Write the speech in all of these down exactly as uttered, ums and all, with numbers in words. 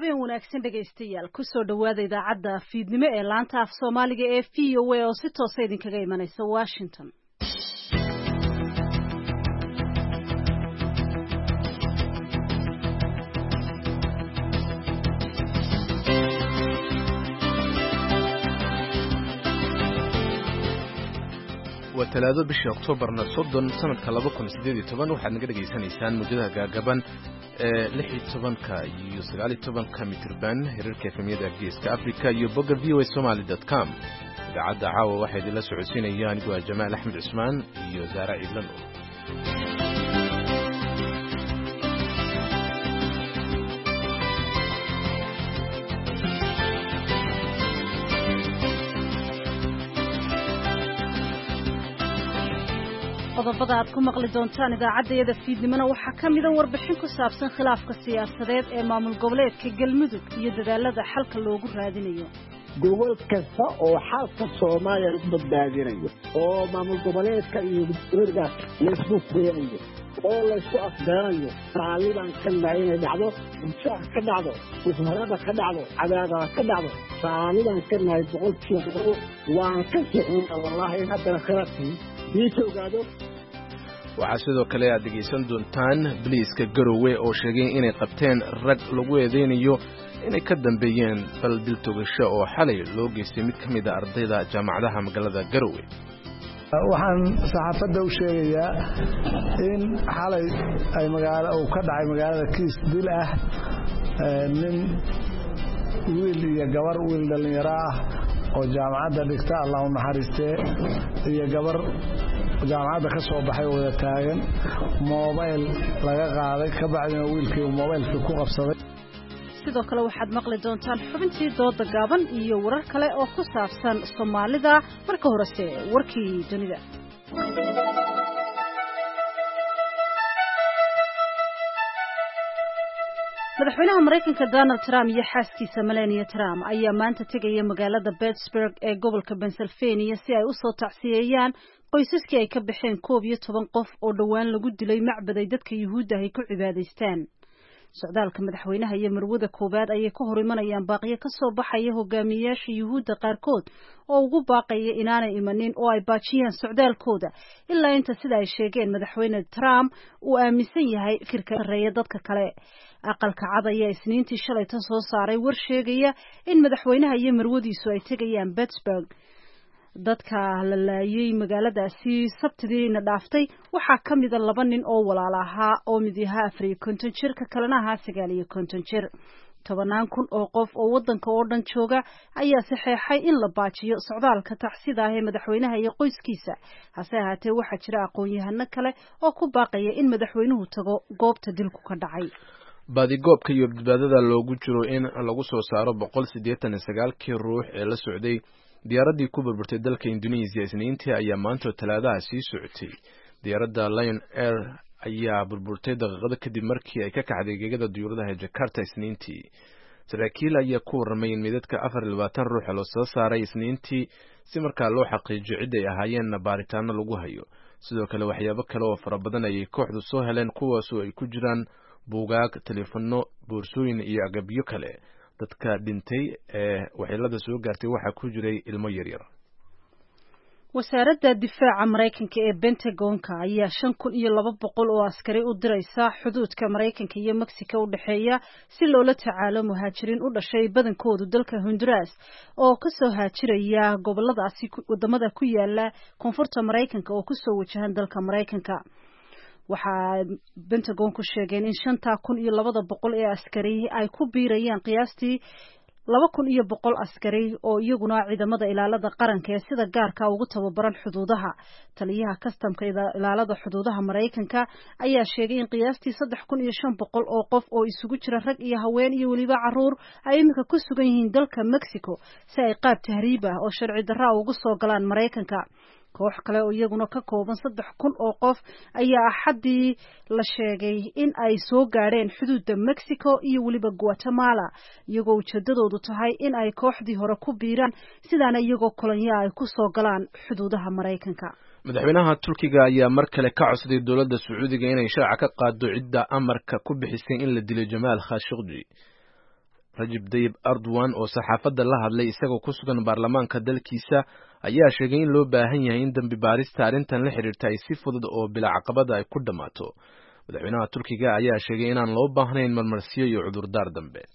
habeen wanaagsan dhegaystayaal ku soo dhawaada idaacadda fiidnimo ee laanta af Soomaaliga ee V O A oo si toos ah idinkaga imanaysa Washington. وثلاثة بشهر أكتوبر نصدن سنة لaba kun sideed iyo toban waxaad naga dhageysanaysaan muddada gaagaban ee lix iyo toban iyo sagaal iyo toban mitirban hirarka efemiyada geeska Afrika iyo bogga v o a somali dot com. idaacadda caawa waxaa idinla socodsiinaya anigoo Jamaal Axmed Cusmaan iyo Zaara Ciidlan. qodobada aad ku maqli doontaan idaacadda fiidnimona waxaa ka mid ah warbixin ku saabsan khilaafka siyaasadeed ee maamul goboleedka Galmudug iyo dadaalada xalka loogu raadinayo. gobol kasta oo xalka Soomaaliya u badbaadinayo oo maamul goboleedka iyo dowladda la isku fiirayo oo la isku afgaranayo taaliban kan inay dhacdo inta ka dhacdo ismarada ka dhacdo cadaada ka dhacdo taaliban kan ay boqolkiiba waan ka sixin wallahi hadda kharaati diisogaado. waxaa sidoo kale aad dhegeysan doontaan biliiska Garowe oo sheegay inay qabteen rag lagu eedeynayo inay ka dambeeyeen bal dil togasho oo xalay loo geystay mid kamid ah ardayda jaamacadaha magaalada Garowe. waxaan saxaafadda u sheegayaa in xalay ay magaalo uu ka dhacay magaalada kiis dil ah nin wiil iyo gabar wiil dhalinyaro ah oo jaamacadda dhigta Allah u naxariistee iyo gabar jaamacadda ka soo baxay wada taagan mobile laga qaaday ka bacdina wiilkii mobilka ku qabsaday. sidoo kale waxaad maqli doontaan xubintii dooda gaaban iyo warar kale oo ku saabsan Soomaalida marka horese warkii dunida. madaxweynaha Mareykanka Donald Trump iyo xaaskiisa Melania Trump ayaa maanta tegaya magaalada Pittsburgh ee gobolka Pennsylvania si ay u soo tacsiyeeyaan qoysaskii ay ka baxeen koob iyo toban qof oo dhawaan lagu dilay macbaday dadka Yuhuudda ay ku cibaadaystaan. socdaalka madaxweynaha iyo marwada koobaad ayay ka hor imanayaan baaqiyo ka soo baxaya hogaamiyayaasha Yuhuudda qaarkood oo ugu baaqaya inaanay imanin oo ay baajiyaan socdaalkooda ilaa inta sida ay sheegeen madaxweyne Trump uu aaminsan yahay fikirka reeya dadka kale. aqalka cad ayaa isniintii shalay tan soo saaray war sheegaya in madaxweynaha iyo marwadiisu ay tegayaan Pittsburgh. dadka la laayay magaaladaasi sabtidiina dhaaftay waxaa ka mid ah laba nin oo walaal ahaa oo mid yahay afar iyo konton jir ka kalena ahaa sagaal iyo konton jir. tobanaan kun oo qof oo wadanka oo dhan jooga ayaa saxeexay in la baajiyo socdaalka tacsida ah ee madaxweynaha iyo qoyskiisa. hase ahaatee waxaa jira aqoon-yahano kale oo ku baaqaya in madaxweynuhu tago goobta dilku ka dhacay. baadigoobka iyo badbaadada loogu jiro in lagu soo saaro boqol siddeetan iyo sagaal kii ruux ee la socday diyaaradii ku burburtay dalka Indonesia isniintii ayaa maanta talaadaha sii socotay. diyaaradda Lion Air ayaa burburtay daqiiqado kadib markii ay ka kacday gegada diyaaradaha Jakarta isniintii. saraakiil ayaa ku warramay in midadka afar iyo labaatan ruux loo soo saaray isniintii si markaa loo xaqiijiyo cid ay ahaayeen baaritaano lagu hayo. sidoo kale waxyaabo kale oo fara badan ayay kooxdu soo heleen kuwaas oo ay ku jiraan buugaag, telefoonno, boorsooyin iyo agabyo kale. dadka dhintay ee waxyeelada soo gaartay waxaa ku jiray ilmo yaryar. wasaaradda difaaca Mareykanka ee Pentagon-ka ayaa shan kun iyo laba boqol oo askari u diraysa xuduudka Mareykanka iyo Mexico u dhaxeeya si loola tacaalo muhaajiriin u dhashay badankoodu dalka Honduras oo ka soo haajiraya goboladaasi wadamada ku yaala koonfurta Mareykanka oo ku soo wajahan dalka Mareykanka. waxaa Pentagon ku sheegeen in shanta kun iyo laba boqol ee askari ay ku biirayaan qiyaastii laba kun iyo boqol askari oo iyaguna ciidamada ilaalada qaranka ee sida gaarka ugu tababaran xuduudaha. taliyaha kastamka ilaalada xuduudaha Mareykanka ayaa sheegay in qiyaastii saddex kun iyo shan boqol oo qof oo isugu jira rag iyo haween iyo waliba caruur ay iminka ku sugan yihiin dalka Mexico si ay qaab tahriib ah oo sharci darro ugu soo galaan Mareykanka. koox kale oo iyaguna ka kooban saddex kun oo qof ayaa axadii la sheegay in ay soo gaareen xuduudda Mexico iyo waliba Guatemala iyagoo ujeedadoodu tahay in ay kooxdii hore ku biiraan sidaana iyagoo kolonyo ay ku soo galaan xuduudaha Mareykanka. madaxweynaha Turkiga ayaa mar kale ka codsaday dowladda Sacuudiga inay shaaca ka qaado cidda amarka ku bixisay in la dilo Jamaal Khashoggi. Rajab Tayyip Erdogan oo saxaafadda la hadlay isagoo ku sugan baarlamaanka dalkiisa ayaa sheegay in loo baahan yahay in dambi baarista arrintan la xiriirta ay si fudud oo bila caqabad ay ku dhamaato. Madaxweynaha Turkiga ayaa sheegay inaan loo baahnayn marmarsiyo iyo cudurdaar dambe.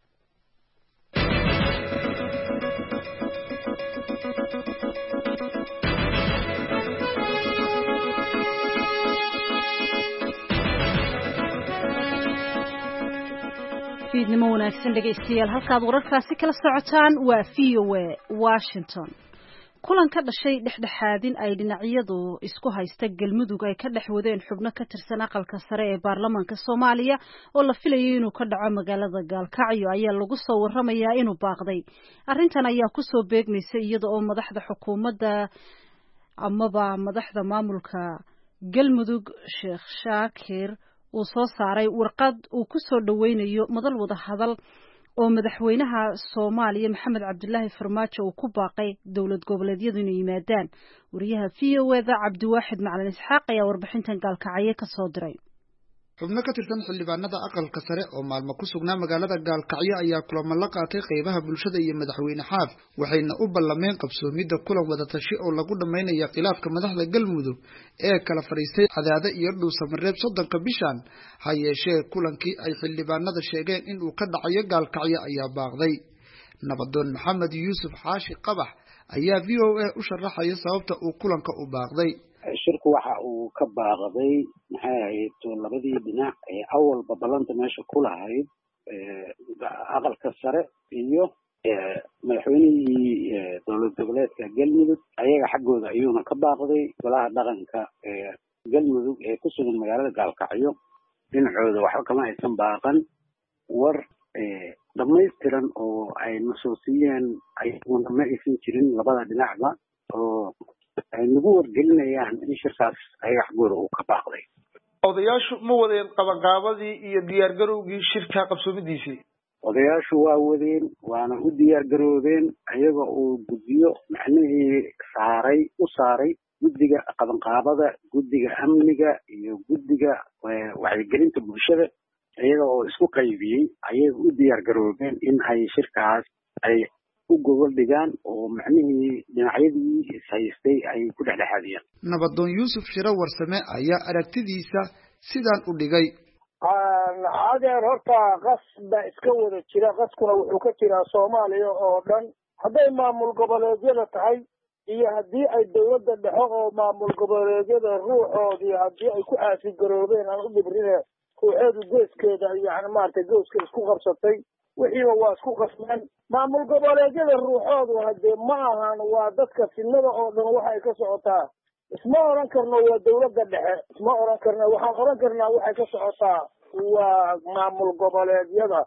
fiidnimo wanaagsan dhegaystayaal halkaad wararkaasi kala socotaan waa V O A Washington. kulan ka dhashay dhexdhexaadin ay dhinacyadu isku haysta galmudug ay ka dhex wadeen xubno ka tirsan aqalka sare ee baarlamaanka Soomaaliya oo la filayay inuu ka dhaco magaalada Gaalkacyo ayaa lagu soo waramayaa inuu baaqday. Arrintan ayaa ku soo beegmaysay iyada oo madaxda xukuumadda amaba madaxda maamulka galmudug Sheekh Shaakir uu soo saaray warqad uu ku soo dhaweynayo madal wada hadal oo madaxweynaha Soomaaliya Maxamed Cabdullaahi Farmaajo uu ku baaqay dawlad goboleedyadu inay yimaadaan. wariyaha V O A da Cabdiwaaxid Macalin Isxaaq ayaa warbixintan Gaalkacyo ka soo diray. xubno ka tirsan xildhibaanada aqalka sare oo maalmo ku sugnaa magaalada Gaalkacyo ayaa kulamo la qaatay qaybaha bulshada iyo madaxweyne Xaaf waxayna u ballameen qabsoomida kulan wada tashi oo lagu dhameeyo khilaafka madaxda galmudug ee kala fariistay Cadaade iyo Dhuusamareeb soddonka bishan ha yeeshee kulankii ay xildhibaanada sheegeen in uu ka dhacayo Gaalkacyo ayaa baaqday. Nabadoon Maxamed Yuusuf Xaashi Qabax ayaa V O A u sharaxaya sababta uu kulanka u baaqday. shirku waxa uu ka baaqday maxay ahayd labadii dhinac ee awalba balanta meesha ku lahayd aqalka sare iyo madaxweynihii dowlad goboleedka galmudug ayaga xaggooda ayuuna ka baaqday golaha dhaqanka galmudug ee ku sugan magaalada Gaalkacyo dhinacooda waxba kama aysan baaqan war dhamaystiran oo ay nasuusiyeen ayaguna ma aysan jirin labada dhinacba oo ay nagu wargelinayaan in shirkaas ayaga xaggooda uu ka baaqday. odayaashu ma wadeen qabanqaabadii iyo diyaargarowgii shirka qabsoomidiisii? odayaashu waa wadeen waana u diyaargaroobeen ayaga uu guddiyo macnihii saaray u saaray guddiga qabanqaabada guddiga amniga iyo guddiga wacyigelinta bulshada ayaga oo isku qaybiyey ayaga u diyaargaroobeen in ay shirkaas ay u gobol dhigaan oo macnihii dhinacyadii haystay ay ku dhexdhexaadiyaan. Nabadoon Yuusuf Shira Warsame ayaa aragtidiisa sidaan u dhigay. adeer horta qas ba iska wada jira qaskuna wuxuu ka jiraa Soomaaliya oo dhan hadday maamul goboleedyada tahay iyo haddii ay dawladda dhexe oo maamul goboleedyada ruuxoodii haddii ay ku caasi garoobeen aan u dhibrine ruuxeedu geeskeeda yani maaragtay gooska isku qabsatay wixiiba waa isku qasmeen maamul goboleedyada ruuxoodu haddee ma ahan waa dadka fidnada oo dhan waxay ka socotaa isma oran karno waa dawladda dhexe isma oran karno waxaan oran karnaa waxay ka socotaa waa maamul goboleedyada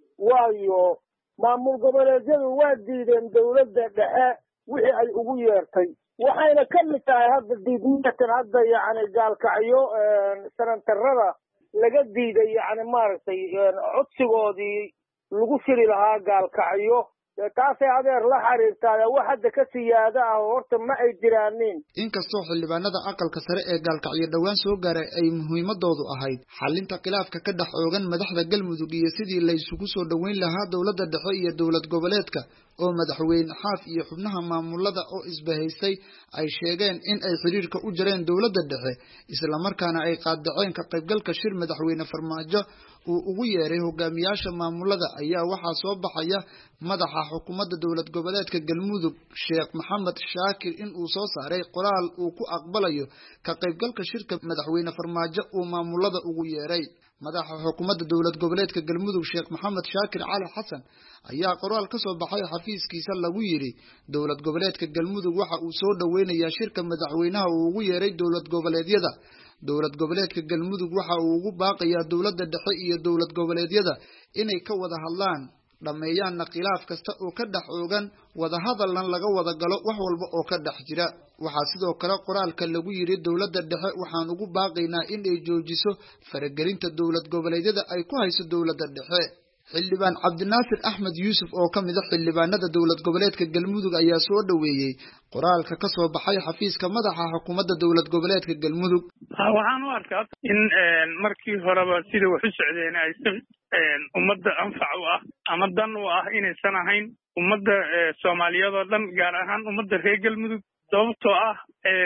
waayo maamul goboleedyadu waa diideen dawladda dhexe wixii ay ugu yeertay waxayna ka mid tahay hadda diidmatan hadda yacni Gaalkacyo sanantarada laga diiday yacni maaragtay codsigoodii lagu shiri lahaa Gaalkacyo taasay adeer la xiriirtaa wax hadda ka siyaada ah horta ma ay jiraanin. inkastoo xildhibaanada aqalka sare ee Gaalkacyo dhawaan soo gaaray ay muhiimadoodu ahayd xalinta khilaafka ka dhex oogan madaxda galmudug iyo sidii la isugu soo dhaweyn lahaa dawladda dhexe iyo dawlad goboleedka oo madaxweyne Xaaf iyo xubnaha maamulada oo isbahaysay ay sheegeen in ay xiriirka u jireen dawladda dhexe isla markaana ay qaadaceen ka qaybgalka shir madaxweyne Farmaajo uu ugu yeeray hogaamiyaasha maamulada ayaa waxaa soo baxaya madaxa xukuumadda dawlad goboleedka galmudug Sheekh Maxamed Shaakir in uu soo saaray qoraal uu ku aqbalayo ka qaybgalka shirka madaxweyne Farmaajo uu maamulada ugu yeeray. madaxa xukuumadda dawlad goboleedka galmudug Sheekh Maxamed Shaakir Cali Xasan ayaa qoraal ka soo baxay xafiiskiisa lagu yiri dawlad goboleedka galmudug waxa uu soo dhaweynayaa shirka madaxweynaha uu ugu yeeray dawlad goboleedyada dawlad goboleedka galmudug waxa uu ugu baaqayaa dawladda dhexe iyo dawlad goboleedyada inay ka wada hadlaan dhameeyaan khilaaf kasta oo ka dhex oogan wada hadalna laga wada galo wax walba oo ka dhex jira. waxaa sidoo kale qoraalka lagu yiri dawladda dhexe waxaan ugu baaqaynaa in ay joojiso faragelinta dawlad goboleedyada ay ku hayso dawladda dhexe. xildhibaan cabdinaasir axmed yuusuf oo ka mid ah xildhibaanada dowlad goboleedka galmudug ayaa soo dhoweeyey qoraalka ka soo baxay xafiiska madaxa xukuumadda dowlad goboleedka galmudug. waxaan u arkaa in markii horeba sida wax u socdeen ay si ummadda anfac u ah ama dan u ah inaysan ahayn ummadda soomaaliyeed oo dhan gaar ahaan ummadda reer galmudug sababtoo ah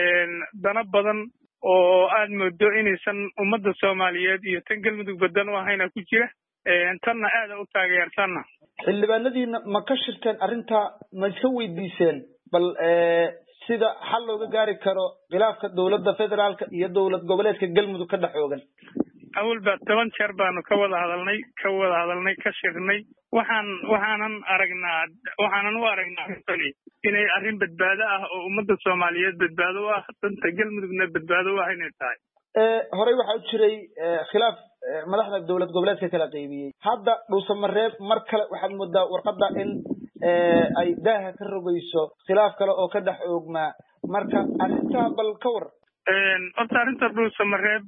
dana badan oo aad moodo inaysan ummadda soomaaliyeed iyo tan galmudug badan u ahayna ku jira tanna aada u taageersanna. xildhibaanadiina ma ka shirteen arrintaa ma iska weydiiseen bal sida xal looga gaari karo khilaafka dowladda federaalka iyo dowlad goboleedka galmudug ka dhex oogan? awalba toban jeer baanu ka wada hadalnay ka wada hadalnay ka shirnay waxaan waxaanan aragnaa waxaanan u aragnaa inay arrin badbaado ah oo ummadda soomaaliyeed badbaado u ah danta galmudugna badbaado u ah inay tahay. horey waxaa u jiray khilaaf madaxda dowlad goboleedka kala qaybiyey. hadda dhuusamareeb mar kale waxaad moodaa warqadda in ay daaha ka rogayso khilaaf kale oo ka dhex oogmaa marka arrintaa bal ka war. horta arrinta dhuusamareeb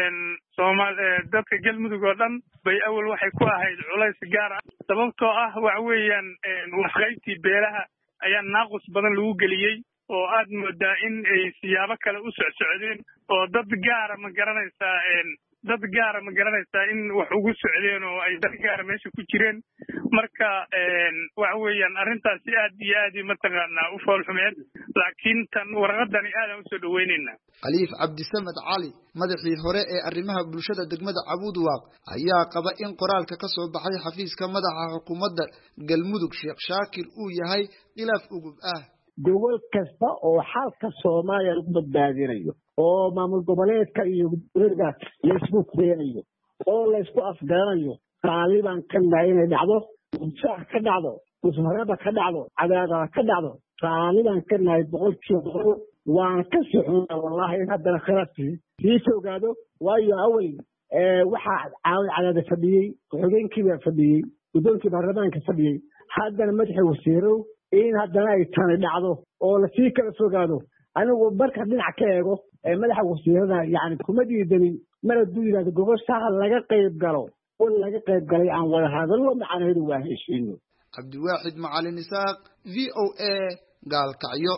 soomaal dadka galmudug oo dhan bay awal waxay ku ahayd culays gaar ah sababtoo ah waxa weeyaan waxqaybtii beelaha ayaa naaqus badan lagu geliyey oo aad moodaa in ay siyaabo kale u socsocdeen oo dad gaara ma garanaysaa dad gaara ma garanaysaa in wax ugu socdeen oo ay dad gaara meesha ku jireen marka waxa weeyaan arrintaasi aad iyo aad mataqaanaa u foolxumeed laakiin tan warqadani aadaan usoo dhaweynaynaa. khaliif cabdisamed cali madaxii hore ee arrimaha bulshada degmada Cabuudwaaq ayaa qaba in qoraalka ka soo baxay xafiiska madaxa xukuumadda galmudug Sheekh Shaakir uu yahay khilaaf ugub ah. gobol kasta oo xalka Soomaaliya lagu badbaadinayo oo maamul goboleedka iyo guddiga la isku keenayo oo la isku afgaranayo qaaliban kan inay dhacdo sax ka dhacdo usmarada ka dhacdo cadaada ka dhacdo qaaliban kan ay boqolkiiba waan ka soxona wallahi hadda kharaati si soogaado waayo awli ee waxa caawin cadaada fadhiyay xogeenkii baa fadhiyay gudoonkii baarlamaanka fadhiyay haddana madaxii wasiiro in haddana ay tani dhacdo oo la sii kala fogaado anigu marka dhinac ka eego ee madaxa wasiirada yani kuma diidanin mara duuyada goboshaha laga qayb galo oo laga qayb galay aan wada hadallo macnaheedu waa heshiino. Cabdiwaaxid Macalin Isaaq V O A Gaalkacyo.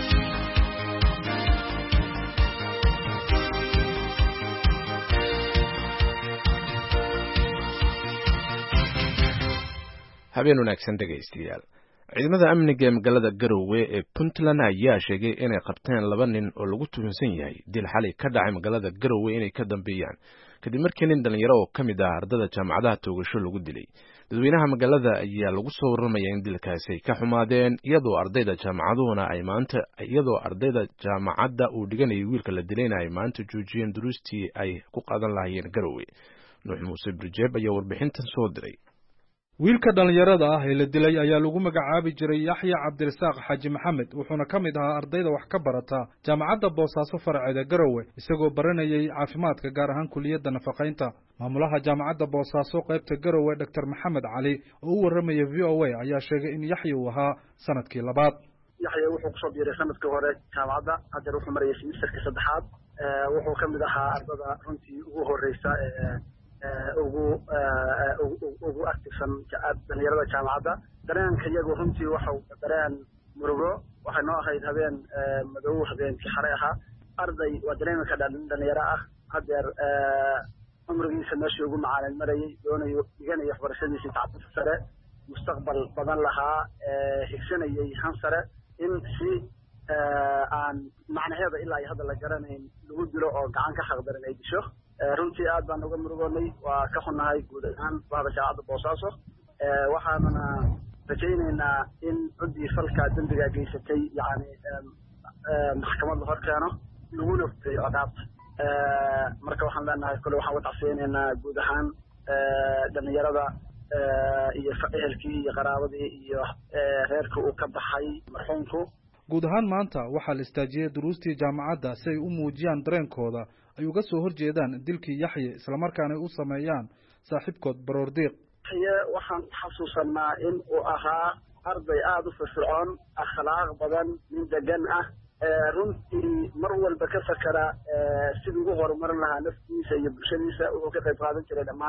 habeen wanaagsan dhegaystayaal. ciidamada amniga ee magaalada Garowe ee Puntland ayaa sheegay inay qabteen laba nin oo lagu tuhunsan yahay dil xalay ka dhacay magaalada Garowe inay ka dambeeyaan kadib markii nin dhalinyaro oo kamid ah ardada jaamacadaha toogasho lagu dilay. dadweynaha magaalada ayaa lagu soo warramaya in dilkaasi ay ka xumaadeen iyadoo ardayda jaamacaduhuna ay maanta iyadoo ardayda jaamacadda uu dhiganayay wiilka la dilayna ay maanta joojiyeen duruustii ay ku qaadan lahaayeen Garowe. Nuux Muuse Birjeeb ayaa warbixintan soo diray. wiilka dhalinyarada ah ee la dilay ayaa lagu magacaabi jiray Yaxya Cabdirasaaq Xaaji Maxamed wuxuuna ka mid ahaa ardayda wax ka barata jaamacadda Boosaaso farceeda Garowe isagoo baranayay caafimaadka gaar ahaan kuliyadda nafaqeynta. maamulaha jaamacadda Boosaaso qaybta Garowe Doctor Maxamed Cali oo u warramaya V O A ayaa sheegay in Yaxya uu ahaa sanadkii labaad. Yaxya wuxuu ku soo biiray sanadkii hore jaamacadda hadda wuxuu marayay semesterka saddexaad wuxuu ka mid ahaa ardada runtii ugu horeysa ee ugu ugu aktifsan dhalinyarada jaamacadda. dareenka iyagu runtii waxa dareen murugo waxay noo ahayd habeen madow habeenkii xalay ahaa. arday waa dareenka dhalinyaro ah hadeer umrigiisa meeshii ugu macaalin marayay doonayo dhiganayo waxbarashadiisa tacabta sare mustaqbal badan lahaa higsanayay han sare in si aan macnaheeda ilaa hadda la garanayn lagu dilo oo gacan ka xaqdaran ay disho. runtii aad baan uga murugoonay waa ka xunnahay guud ahaan bahda jaamacadda Boosaaso waxaanana rajaynaynaa in ciddii falka dambiga geysatay yani maxkamad la hor keeno laguna fuliyo ciqaabta. marka waxaan leenahay kule waxaan u tacsiinaynaa guud ahaan dhalinyarada iyo ehelkii iyo qaraabadii iyo reerkii uu ka baxay marxuumku. guud ahaan maanta waxaa la istaajiyay duruustii jaamacadda si ay u muujiyaan dareenkooda ay uga soo horjeedaan dilkii Yaxya isla markaana ay u sameeyaan saaxiibkood baroordiiq. Yaxya waxaan xasuusanaa in uu ahaa arday aad u firfircoon akhlaaq badan nin degan ah runtii mar walba ka fakara sidii ugu horumarin lahaa naftiisa iyo bulshadiisa wuxuu ka qayb qaadan jiray dhammaan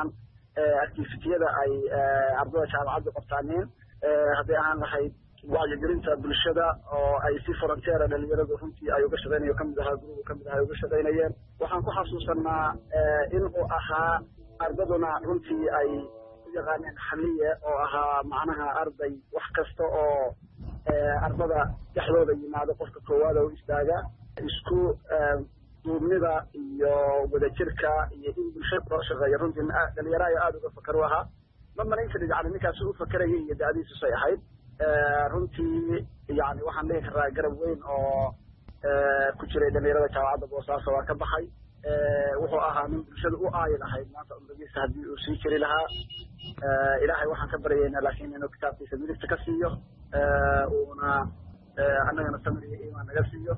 activitiyada ay ardada jaamacadda qabtaaneen hadday ahaan lahayd wacyigelinta bulshada oo ay si frontiera dhalinyaradu runtii ay uga shaqeynayo kamid ahaa gurubu kamid ahaa ay uga shaqeynayeen waxaan ku xasuusanaa in uu ahaa ardaduna runtii ay u yaqaaneen xaliye oo ahaa macnaha arday wax kasta oo ardada dhexdooda yimaado qofka koowaad oo istaaga isku duubnida iyo wadajirka iyo in bulshada loo shaqeeyo runtii dhalinyaro ayaa aada uga fakar u ahaa ma malayn karid yani ninkaasi u fakerayay iyo da-diisusay ahayd runtii yani waxaan dhihi karaa garab weyn oo ku jiray dhalinyarada jaamacadda boosaaso waa ka baxay wuxuu ahaa nin bulshada u aayi lahayd maanta umadiisa haddii uu sii jiri lahaa ilaahay waxaan ka baryaynaa laakiin inuu kitaabkiisa midigta ka siiyo uuna annagana samir iyo iimaan naga siiyo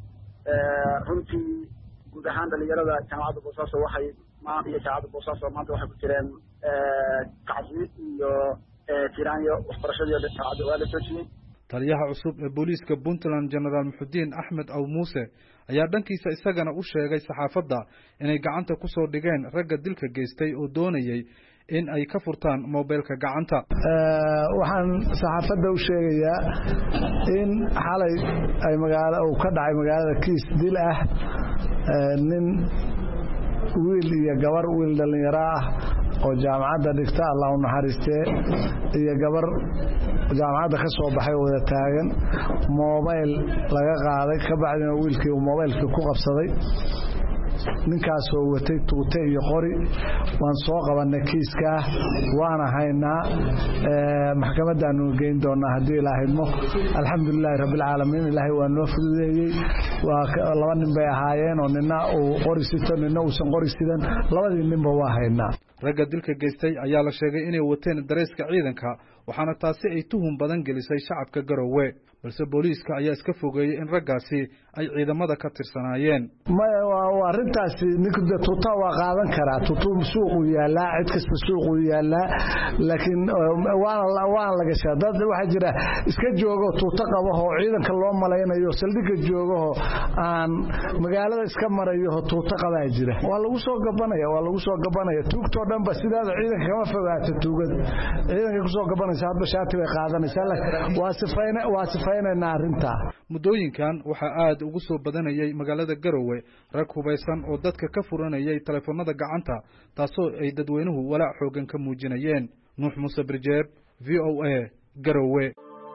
runtii guud ahaan dhalinyarada jaamacadda boosaaso waxay iyo jaamacadda boosaaso maanta waxay ku jireen tacsiib iyo tiraanyo waxbarashadii jaamacadda waa la joojiyey taliyaha cusub ee booliiska puntland genaraal muxudiin axmed aw muuse ayaa dhankiisa isagana u sheegay saxaafadda inay gacanta ku soo dhigeen ragga dilka geystay oo doonayay in ay ka furtaan mobilka gacanta waxaan saxaafadda u sheegayaa in xalay ay magaalo uu ka dhacay magaalada kiis dil ah nin wiil iyo gabar wiil dhalinyaro ah oo jaamacadda dhigta allah u naxariistee iyo gabar jaamacadda ka soo baxay oo wada taagan mobayl laga qaaday ka bacdina wiilkii uu mobaylkii ku qabsaday ninkaasoo watay tuute iyo qori waan soo qabanay kiiskaa waana haynaa maxkamadaanu geyn doonaa haddii ilaahaymo alxamdulilaahi rabbilcaalamiin ilaahay waa noo fududeeyey waa laba nin bay ahaayeen oo nina uu qori sito nina uusan qori sidan labadii ninba waa haynaa ragga dilka geystay ayaa la sheegay inay wateen dareyska ciidanka waxaana taasi ay tuhun badan gelisay shacabka Garowe balse booliiska ayaa iska fogeeyay in raggaasi ay ciidamada ka tirsanaayeen ma waa arintaasi ninka tuuta waa qaadan karaa tuutu suuq u yaala cid kasta suuq u yaala laakiin waana waan laga shaadad waxa jira iska joogo tuuta qabo oo ciidanka loo malaynayo saldhiga joogo aan magaalada iska marayo tuuta qabaa jira waa lagu soo gabanaya waa lagu soo gabanaya tuugto dhanba sidaada ciidanka kama fogaato tuugada ciidanka ku soo gabanaysa hadba shaati way qaadanaysaa waa sifayna waa sifayna arinta mudooyinkan waxa aad ugu soo badanayay magaalada Garowe rag hubeysan oo dadka ka furanayay telefoonada gacanta taasoo ay dadweynuhu walaac xoogan ka muujinayeen Nuux Muuse Birjeeb V O A Garowe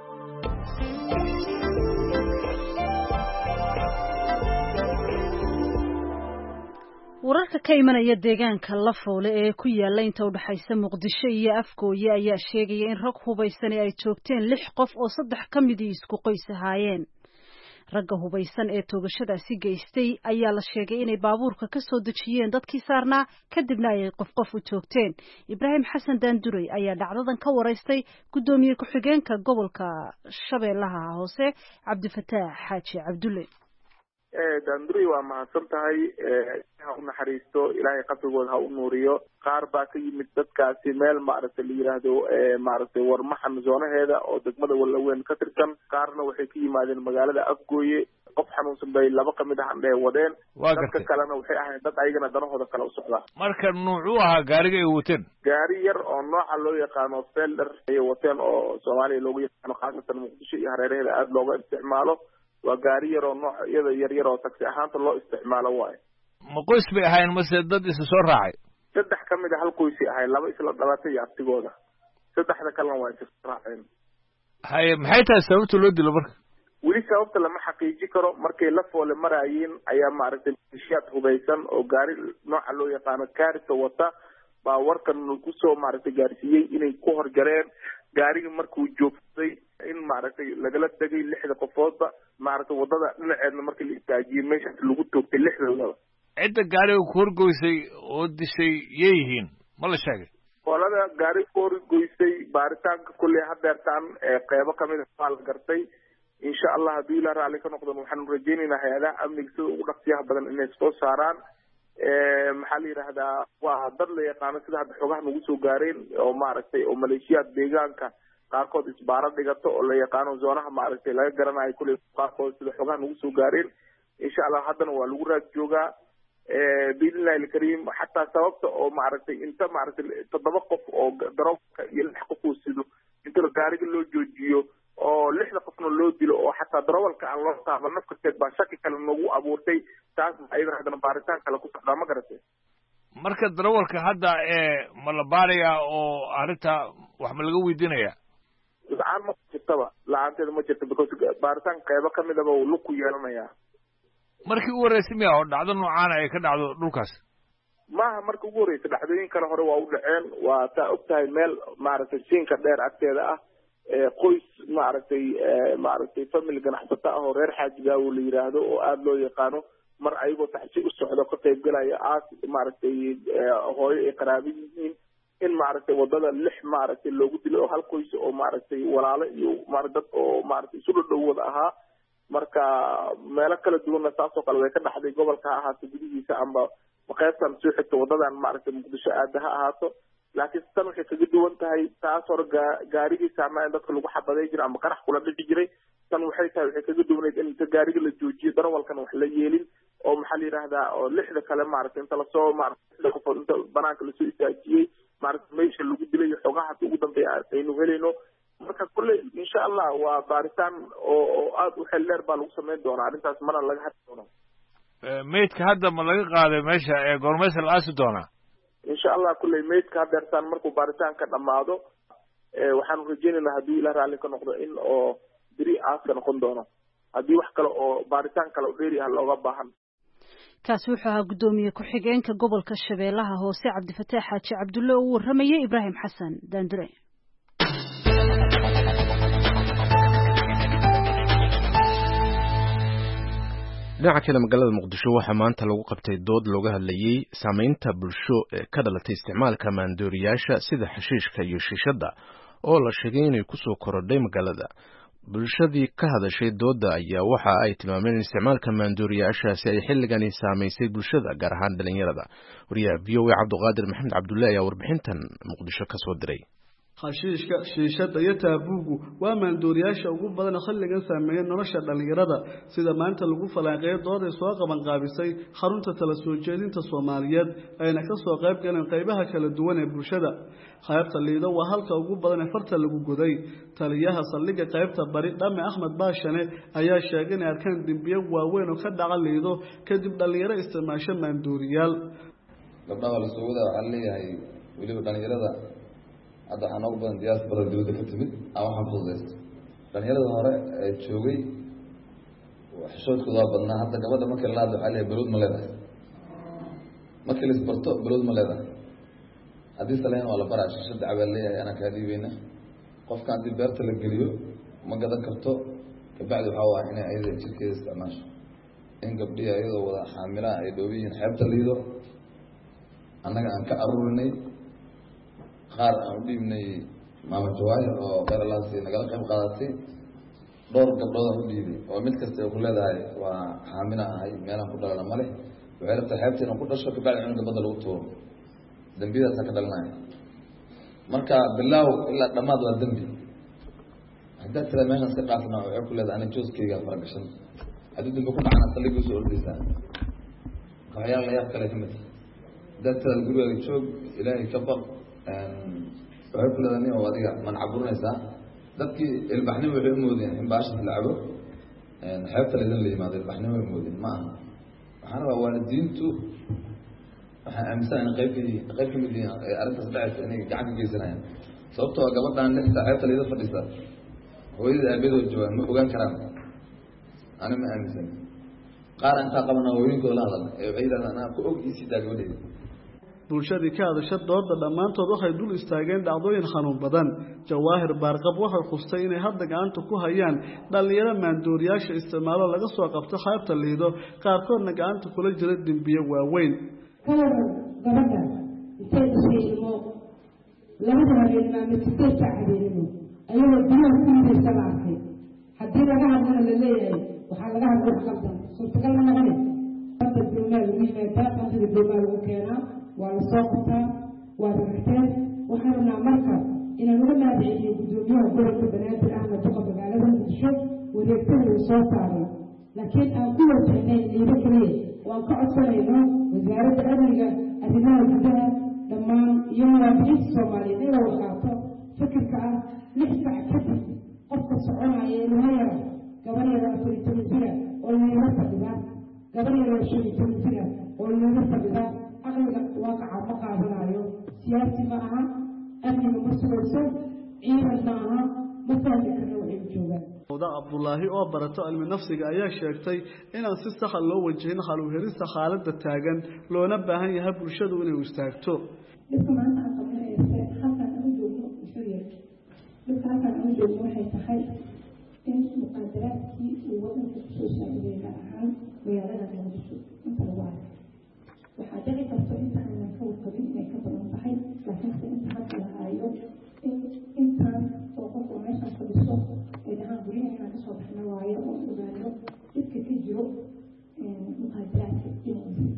wararka ka imanaya deegaanka Lafoole ee ku yaala inta u dhaxaysa Muqdisho iyo Afgooye ayaa sheegaya in rag hubeysan ay joogteen lix qof oo saddex ka mid isku qoys ahaayeen ragga hubeysan ee toogashadaasi geystay ayaa la sheegay inay baabuurka ka soo dejiyeen dadkii saarnaa kadibna ay qof qof u joogteen Ibraahim Xasan Daanduray ayaa dhacdadan ka wareystay gudoomiye ku-xigeenka gobolka Shabeellaha Hoose Cabdifataax Xaaji Cabdulle Daanduray waa mahadsan tahay ha u naxariisto ilaahay qabrigooda ha u nuuriyo qaar baa ka yimid dadkaasi meel maaragtay la yiraahdo maaragtay warmaxan zoonaheeda oo degmada Walaweyn ka tirsan qaarna waxay ka yimaadeen magaalada Afgooye qof xanuunsan bay laba kamid ah andhe wadeen dadka kalena waxay ahaayeen dad ayagana danahooda kala u socda marka nuucu aha gaariga ay wateen gaari yar oo nooca loo yaqaano Felder ay wateen oo Soomaaliya loogu yaqaano khaasatan Muqdisho iyo hareeraheeda aad looga isticmaalo waa gaari yar oo nooc iyada yar yar oo taksi ahaanta loo isticmaalo waay ma qoys bay ahayn mase dad is soo raacay saddex kamid ah hal qoys ahay laba isla dhalatay aftigooda saddexda kalena waa is raaceen hay maxay tahay sababta loo dilo marka weli sababta lama xaqiiji karo markay Lafoole maraayeen ayaa maaragtay shiyaad hubeysan oo gaari nooca loo yaqaano kaarta wata baa warkan ku soo maaragtay gaarsiiyay inay ku horjareen gaariga markuu joogtay in maaragtay lagala tagay lixda qofoodba maaragtay wadada dhinaceedna markii la istaajiyay meesha lagu toogtay lixdooda cidda gaariga ku horgoysay oo dishay yeeyihiin ma la sheegay walada gaari ku horgoysay baaritaanka kulli hadeertaan ee qeybo kamid ah la gartay insha Allah hadii ila raali ka noqdo waxaan rajaynaynaa hay'adaha amniga sida ugu dhaqsiyaha badan inay soo saaraan ee maxaa la yiraahdaa waa dad la yaqaan sida hadda xogaha nagu soo gaareen oo maaragtay oo maleeshiyaad deegaanka qaarkood isbaara dhigato oo la yaqaano zoonaha maaragtay laga garanayo kulli qaarkood sida xogaha nagu soo gaareen insha Allah haddana waa lagu raad joogaa biidnillahi alkariim xataa sababta oo maaragtay inta maaragtay toddoba qof oo daroobka iyo lix qof uu sido inta gaariga loo joojiyo oo lixda qofna loo dilo oo xataa darawalka aan loo taaban nafkarteed baa shaki kale nagu abuurtay taas ayadana haddana baaritaan kale ku socdaa ma garatay marka darawalka hadda ma la baarayaa oo arrinta wax ma laga weydiinaya la-aan ma jirtaba la-aanteeda ma jirta because baaritaan qeybo ka midaba uu lug ku yeelanayaa markii ugu horreysay miya oo dhacdo noocaana ay ka dhacdo dhulkaas maaha marka ugu horreysa dhacdooyin kale hore waa u dhaceen waa taa og tahay meel maaragtay siinka dheer agteeda ah qoys maaragtay maaragtay family ganacsato ah oo reer xaajigaawo la yidhaahdo oo aada loo yaqaano mar ayagoo taxsi u socdo ka qayb galaya aas maaragtay hooyo ay qaraabo yihiin in maaragtay wadada lix maaragtay loogu dilay oo hal qoys oo maaragtay walaalo iyo maar dad oo maaragtay isu dhow wada ahaa marka meelo kala duwanna saasoo kale way ka dhaxday gobolka ha ahaato gudihiisa amba qaybtan soo xigta wadadan maaragtay muqdisho aada ha ahaato laakiin tan waxay kaga duwan tahay taas hore gaarigii saama in dadka lagu xabaday jiray ama qarax kula dhici jiray tan waxay tahay waxay kaga duwanayd in inta gaariga la joojiyo darawalkana wax la yeelin oo maxaa la yidhaahdaa oo lixda kale maaragtay inta lasoo maaragtay qofood inta banaanka lasoo istaajiyey maaragtay meesha lagu dilay xogaha ugu dambeeya aynu helayno marka kulley insha allah waa baaritaan oo oo aada u xeel dheer baa lagu samayn doonaa arrintaas mana laga hadli doonaa meydka hadda ma laga qaaday meesha ee goormaysa la aasi doonaa insha allah kulley meydka hadeertaan markuu baaritaanka dhammaado waxaanu rajeynaynaa haddii ila raalli ka noqdo in oo beri aaska noqon doono haddii wax kale oo baaritaan kale oo dheeri ah looga baahan kaasi wuxuu ahaa guddoomiye ku-xigeenka gobolka shabeellaha hoose cabdifataax xaaji cabdulle oo u warramayay ibraahim xasan daandure dhinaca kale magaalada muqdisho waxaa maanta lagu qabtay dood looga hadlayey saamaynta bulsho ee ka dhalatay isticmaalka maandooriyaasha sida xashiishka iyo shiishadda oo la sheegay inay kusoo korodhay magaalada bulshadii ka hadashay doodda ayaa waxa ay tilmaameen in isticmaalka maandooriyaashaasi ay xilligani saamaysay bulshada gaar ahaan dhalinyarada wariyaha v o a cabdiqaadir maxamed cabdulle ayaa warbixintan muqdisho ka soo diray xashiishka shiishada iyo taabuugu waa maandooriyaasha ugu badan xilligan saameeya nolosha dhalinyarada sida maanta lagu falanqeeyo dooday soo qaban qaabisay xarunta tala soo jeedinta Soomaaliyeed ayna ka soo qayb galeen qaybaha kala duwan ee bulshada qaybta liido waa halka ugu badan ee farta lagu goday taliyaha saldhigga qaybta bari Dhame Axmed Baashane ayaa sheegay in arkaan dambiyo waaweyn oo ka dhaca liido kadib dhalinyaro isticmaasho maandooriyaal gabdhaha la soo wada waxa leeyahay waliba dhalinyarada hadda waxaa noogu badan diyaas badan dawladda ka timid ama waxaan fududaysta dhalinyarada hore ee joogay xishoodkooda waa badnaa hadda gabadha markii la hadlo waxaa leeyahay balowd ma leedahay markii la isbarto balowd ma leedahay haddii saleen waa la baraa shishada cabaa leeyahay anaa kaa dhiibayna qofka haddii beerta la geliyo ma gadan karto kabacdi waxaa waa inay ayada jirkeeda isticmaasho in gabdhihi ayadoo wada xaamilaha ay dhoobi yihiin xeebta liido annaga aan ka aruurinay qaar aan u dhiibnay maama jawaahir oo beeralaasi nagala qayb qaadatay dhowr gabdhood aan u dhiibay oo mid kasta ay ku leedahay waa xaamila ahay meelaan ku dhalana male waxay rabtaa xeebta inaan ku dhasho kabacdi cunuga badda lagu tuuro dembiyadaasaan ka dhalinaya marka bilaaw ilaa dhammaad waa dembi haddaad tira meeshaan si dhaafna waxay ku leedahay ana jooskeyga faragashan haddii dambi ku dhacana saldhigii usoo ordaysaa waxyaala la yaab kale ka mid haddaad tira gurigaaga joog ilaahay ka baq waxay ku leedahay nin oo adiga man caburinaysaa dadkii ilbaxnimo waxay umoodeen in baashas la cabo xeebta laydin la yimaado ilbaxnimo way moodeen ma aha waxaan rabaa waalidiintu waxaan aaminsan in qayb qayb ka mid yihiin arrintaas dhacaysa inay gacan ka geysanayaan sababtoo ah gabadhaan lixta xeebta layda fadhisa hooyada aabadood joogaan ma ogaan karaan ani ma aaminsan qaar intaa qabana hooyinkooda la hadalna ee waxay yidhahdaan anaa ku og isii daa gabadheeda bulshadii ka hadasha dooda dhammaantood waxay dul istaageen dhacdooyin xanuun badan jawaahir baarqab waxay khustay inay hadda gacanta ku hayaan dhalinyaro maandooriyaasha isticmaalo laga soo qabto xeebta liido qaarkoodna gacanta kula jira dembiyo waaweyn gabadha intay dhashay ilmo labada habeenimo ama sideed saac habeenimo ayagoo biyaha ku yidaysa la arkay haddii laga hadlana la leeyahay waxaa laga hadla wax qaldan suurtagal ma noqone badda doomaa lagu yimaadaa bandida doomaa lagu keenaa waa la soo qabtaa waa ragteen waxaan rabnaa marka inaan uga mahadceliyo guddoomiyaha gobolka banaadir ahna duqa magaalada muqdisho wareegtada uu soo saaray laakiin aan ku wajahnayn liibo keliya waan ka codsanayno wasaaradda amniga arrimaha gudaha dhammaan iyo muwaadiniinta soomaaliyeed in la waqaato fikirka ah lix sac kadib qofka soconaya ilmo yara gabar yara afar iyo toban jira oo liibo fadhida gabar yara shan iyo toban jira oo liibo fadhida aqliga waaqaca ma qaadanayo siyaasi ma aha amniga ma sugayso ciidan ma aha ma fahmi karna waxay u joogaan Abdullaahi oo barato cilmi nafsiga ayaa sheegtay inaan si sax ah loo wajihin xal u helista xaaladda taagan loona baahan yahay bulshadu inay u istaagto. Dadka maanta aan qabanaysa halkan aan joogno shariir. Dadka halkan aan joogno waxay tahay in muqaddaraadkii uu wadanka ku soo saaray ahaan magaalada Muqdisho inta lagu arko. Waxaa dhici karta inta aan ka warqabin inay ka badan tahay laakiin inta hadda la hayo in intaan oo qofka meeshan fadhiso إذا بينا كان صوب إحنا وعيا وإبانه إذا كجرو مقدرات الدين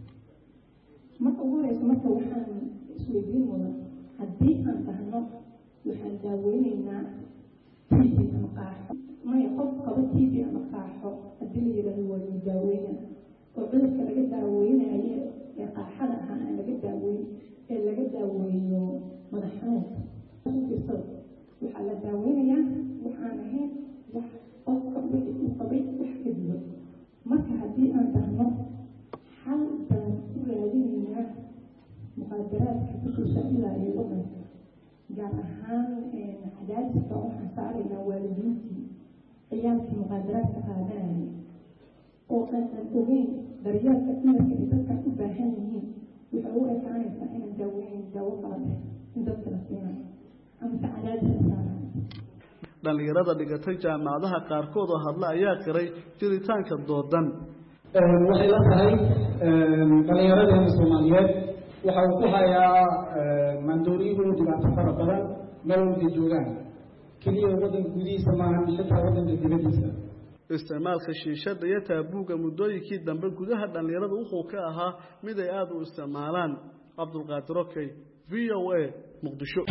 ما أقول إذا ما توحنا سويدين ولا حديث عن فهنا وحن داوينا تيجي مقاح ما يخف قبل تيجي مقاح الدليل اللي هو الداوينا وبلش كلا جد داوينا هي يقاح هذا أنا جد داوين اللي جد داوينه مدحنات في الصوت وحلا داوينا waxaan ahayn wax qofka wixii uu qabay wax ka duwan marka haddii aan dhahno xal baan u raadinaynaa muqaadaraadka kusoo saacidaaya wadanka gaar ahaan cadaadiska waxaan saaraynaa waalidiintii ciyaalkii muqaadaraadka qaadanaya oo aanan ogeyn daryeelka dumarka ay dadkan u baahan yihiin waxay u ekaanaysaa inaan daaweynayn daawo qalade in dadka la siinayo amase cadaadiska saaraya dhalinyarada dhigatay jaamacadaha qaarkood oo hadla ayaa qiray jiritaanka doodan waxay la tahay dhalinyaradeena Soomaaliyeed waxa uu ku hayaa mandooriyadu dhibaato fara badan meel walba joogaan kaliya wadan gudihiisa maahan xitaa wadanka dibadiisa isticmaalka shiishada iyo taabuuga muddooyinkii dambe gudaha dhalinyarada wuxuu ka ahaa mid ay aad u isticmaalaan Cabdulqaadir Okey V O A Muqdisho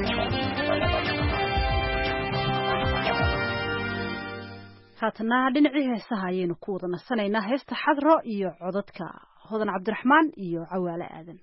haatana dhinacii heesaha ayaynu ku wada nasanaynaa heesta xadro iyo codadka hodan cabdiraxmaan iyo cawaale aadan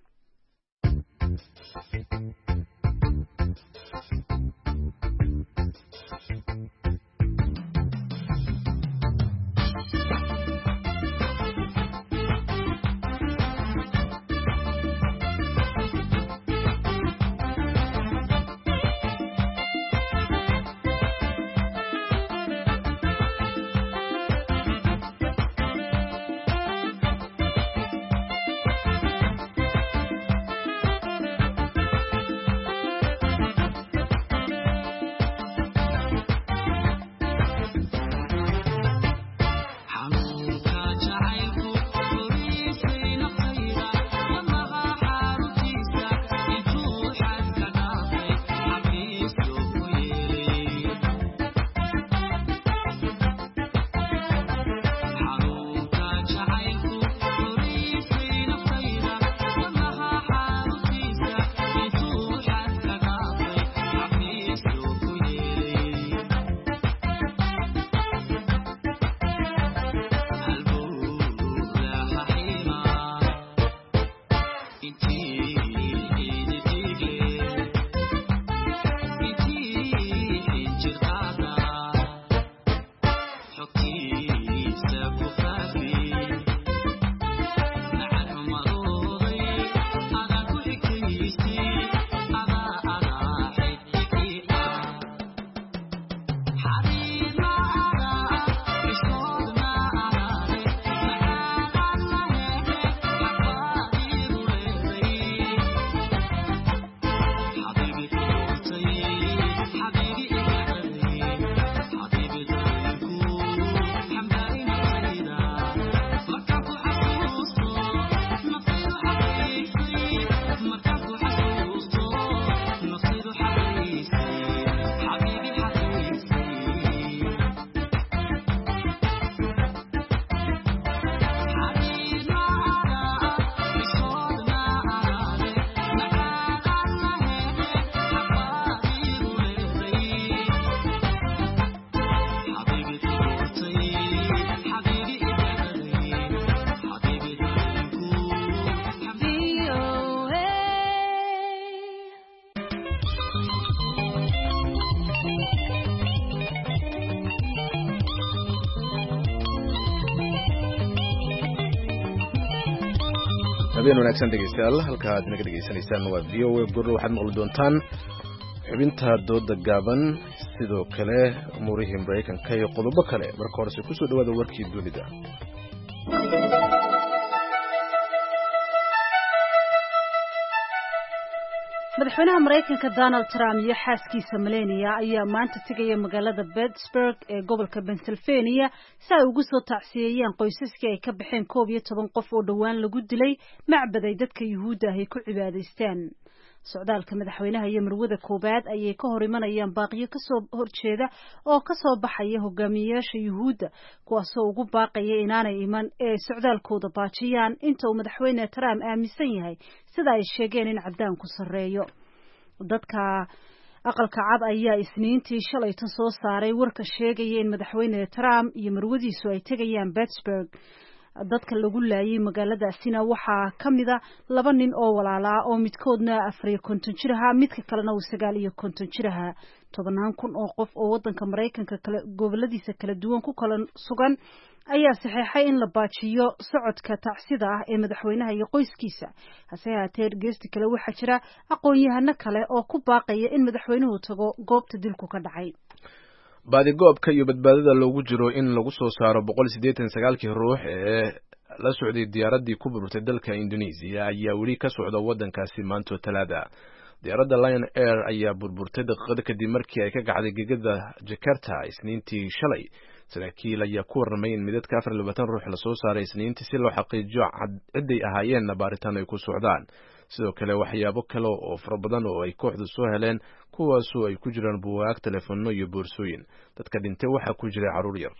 habeen wanaagsan dhegeystayaal halka aad naga dhegeysanaysaan waa v o a gurro waxaad maqli doontaan xubinta dooda gaaban sidoo kale umuurihii maraykanka iyo qodobo kale marka horese kusoo dhawaada warkii dunida. madaxweynaha maraykanka Donald Trump iyo xaaskiisa Melania ayaa maanta tegaya magaalada Pittsburgh ee gobolka Pennsylvania si ay ugu soo tacsiyeeyaan qoysaskii ay ka baxeen koob iyo toban qof oo dhawaan lagu dilay macbad ay dadka Yuhuudda ah ay ku cibaadaystaan. socdaalka madaxweynaha iyo marwada koobaad ayay ka hor imanayaan baaqiyo ka soo horjeeda oo ka soo baxaya hogaamiyayaasha Yuhuudda kuwaasoo ugu baaqaya inaanay iman ee socdaalkooda baajiyaan inta uu madaxweyne Trump aaminsan yahay sida ay sheegeen in cadaanku sareeyo. dadka aqalka cad ayaa isniintii shalay tan soo saaray warka sheegaya in madaxweyne Trump iyo marwadiisu ay tegayaan Pittsburgh. dadka lagu laayay magaaladaasina waxaa ka mid ah laba nin oo walaala ah oo midkoodna afar iyo konton jir ah midka kalena uu sagaal iyo konton jir ah. tobanaan kun oo qof oo wadanka Maraykanka kala goboladiisa kala duwan ku kala sugan ayaa saxeexay in la baajiyo socodka tacsida ah ee madaxweynaha iyo qoyskiisa. hase haatee geesti kale waxaa jira aqoon-yahano kale oo ku baaqaya in madaxweynuhu tago goobta dilku ka dhacay. baadigoobka iyo badbaadada loogu jiro in lagu soo saaro boqol siddeetan iyo sagaal kii ruux ee la socday diyaaradii ku burburtay dalka Indonesia ayaa weli ka socda wadankaasi maanta Talaada. diyaaradda Lion Air ayaa burburtay daqiiqada kadib markii ay ka gacday gegada Jakarta isniintii shalay. saraakiil ayaa ku warramay in midadka afar iyo labaatan ruux la soo saaray isniintii si loo xaqiijiyo ciday ahaayeen baaritaan ay ku socdaan. sidoo kale waxyaabo kale oo fara badan oo ay kooxdu soo heleen kuwaasoo ay ku jiraan buugaag, telefoonno iyo boorsooyin. dadka dhintay waxaa ku jira caruur yar.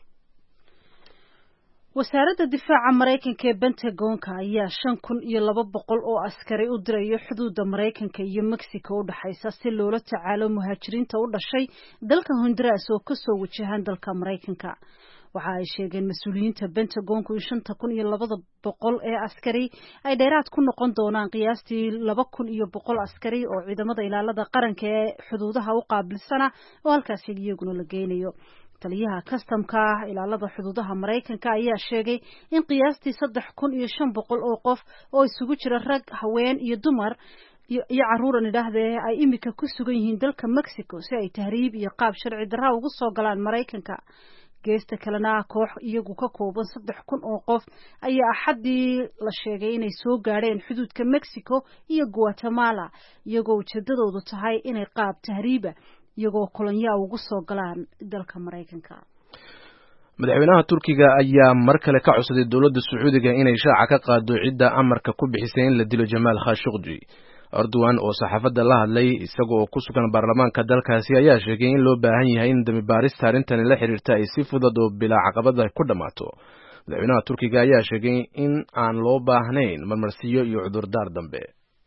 wasaaradda difaaca Maraykanka ee Pentagon-ka ayaa shan kun iyo laba boqol oo askari u diray xuduudda Maraykanka iyo Mexico u dhaxaysa si loola tacaalo muhaajiriinta u dhashay dalka Honduras oo ka soo wajahan dalka Maraykanka. waxa ay sheegeen mas'uuliyiinta Pentagon-ku in shan kun iyo laba boqol ee askari ay dheeraad ku noqon doonaan qiyaastii laba kun iyo boqol askari oo ciidamada ilaalada qaranka ee xuduudaha u qaabilsana oo halkaas iyaguna la geynayo. taliyaha kastamka ilaalada xuduudaha Maraykanka ayaa sheegay in qiyaastii saddex kun iyo shan boqol oo qof oo isugu jira rag, haween iyo dumar iyo caruuran idhaahdee ay imika ku sugan yihiin dalka Mexico si ay tahriib iyo qaab sharci darro ugu soo galaan Maraykanka. geesta kalena koox iyagu ka kooban saddex kun oo qof ayaa axadii la sheegay inay soo gaadheen xuduudka Mexico iyo Guatemala iyagoo ujeedadoodu tahay inay qaab tahriiba iyagoo kolonyaa ugu soo galaan dalka Maraykanka. madaxweynaha Turkiga ayaa mar kale ka codsaday dowladda Sacuudiga inay shaaca ka qaado cidda amarka ku bixisay in la dilo Jamal Khashoggi. Erdogan oo saxaafadda la hadlay isagoo ku sugan baarlamaanka dalkaasi ayaa sheegay in loo baahan yahay in dambi baarista arrintan la xiriirta ay si fudud oo bilaa caqabad ku dhamaato. madaxweynaha Turkiga ayaa sheegay in aan loo baahnayn marmarsiyo iyo cudurdaar dambe.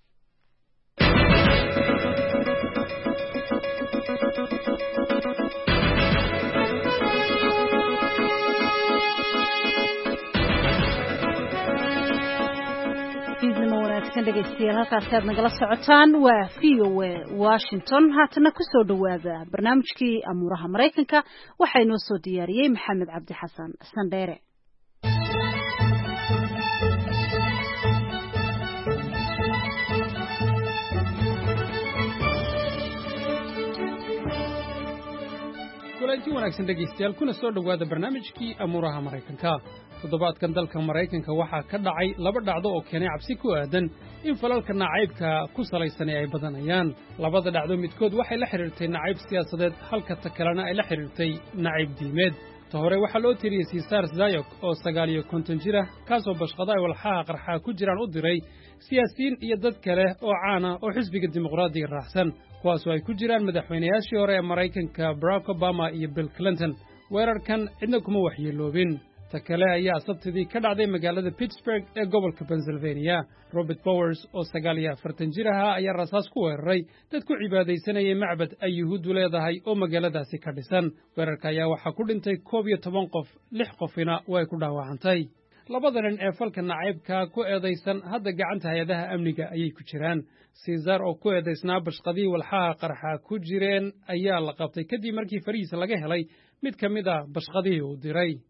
dhegeystayaal halkaasi aad nagala socotaan waa V O A Washington. haatana ku soo dhawaada barnaamijkii amuuraha Maraykanka waxaa inoo soo diyaariyey Maxamed Cabdi Xasan Sandheere. kulanti wanaagsan dhegeystayaal kuna soo dhawaada barnaamijkii amuuraha Maraykanka. toddobaadkan dalka Maraykanka waxaa ka dhacay laba dhacdo oo keenay cabsi ku aadan in falalka nacaybka ku salaysan ay badanayaan. labada dhacdo midkood waxay la xiriirtay nacayb siyaasadeed halka ta kalena ay la xiriirtay nacayb diimeed. ta hore waxaa loo tiriyey Cesar Zayok oo sagaal iyo konton jir ah kaasoo bashqada ay walxaha qarxa ku jiraan u diray siyaasiyiin iyo dad kale oo caan ah oo xisbiga dimuqraadiga raacsan kuwaasoo ay ku jiraan madaxweynayaashii hore ee Maraykanka Barack Obama iyo Bill Clinton. weerarkan cidna kuma waxyeeloobin. ta kale ayaa sabtidii ka dhacday magaalada Pittsburgh ee gobolka Pennsylvania. Robert Bowers oo sagaal iyo afartan jir ah ayaa rasaas ku weeraray dad ku cibaadaysanayay macbad ay Yuhuuddu leedahay oo magaaladaasi ka dhisan. weerarka ayaa waxaa ku dhintay koob iyo toban qof, lix qofina way ku dhaawacantay. labada nin ee falka nacaybka ku eedaysan hadda gacanta hay'adaha amniga ayay ku jiraan. Cesar oo ku eedaysnaa bashqadii walxaha qarxa ku jireen ayaa la qabtay kadib markii farihiisa laga helay mid ka mid ah bashqadihii uu diray.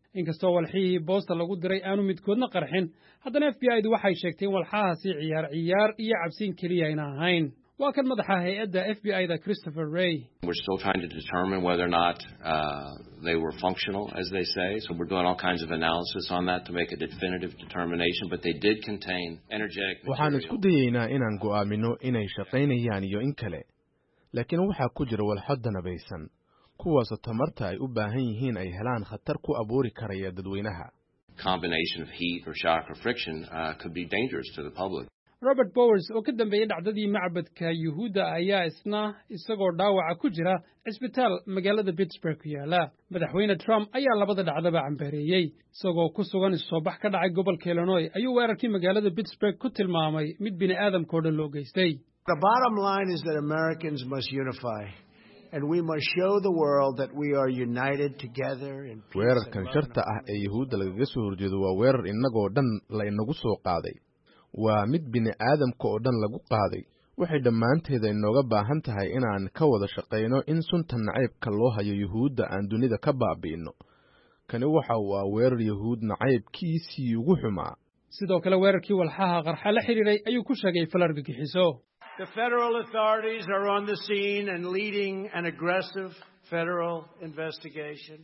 inkastoo walxihii boosta lagu diray aanu midkoodna qarxin haddana f b i-du waxay sheegtay in walxahaasi ciyaar ciyaar iyo cabsiin keliya ayna ahayn waa kan madaxa hay-adda f b i-da Christopher Wray. We're still trying to determine whether or not uh, they were functional, as they say. So we're doing all kinds of analysis on that to make a definitive determination. But they did contain energetic material. waxaan isku dayaynaa inaan go'aamino inay shaqaynayaan iyo in kale laakiin waxaa ku jira walxo danabaysan kuwaasoo tamarta ay u baahan yihiin ay helaan khatar ku abuuri karaya dadweynaha. Combination of heat or shock or friction uh, could be dangerous to the public. Robert Bowers oo ka dambeeyay dhacdadii macbadka Yuhuudda ayaa isna isagoo dhaawaca ku jira isbitaal magaalada Pittsburgh ku yaala. Madaxweyne Trump ayaa labada dhacdaba cambareeyay isagoo ku sugan soo bax ka dhacay gobolka Illinois ayuu weerarkii magaalada Pittsburgh ku tilmaamay mid bini'aadamkoo dhan loo geystay. The bottom line is that Americans must unify. And we must show the world that we are united together in peace. weerarkan sharta ah ee Yuhuudda lagaga soo horjeedo waa weerar inagoo dhan la inagu soo qaaday waa mid bini'aadamka oo dhan lagu qaaday waxay dhammaanteeda inooga baahan tahay inaan ka wada shaqayno in sunta nacaybka loo hayo Yuhuudda aan dunida ka baabi'ino kani waxa waa weerar Yuhuud nacaybkiisii ugu xumaa. sidoo kale weerarkii walxaha qarxa la xiriiray ayuu ku sheegay falargixiso. The federal authorities are on the scene and leading an aggressive federal investigation.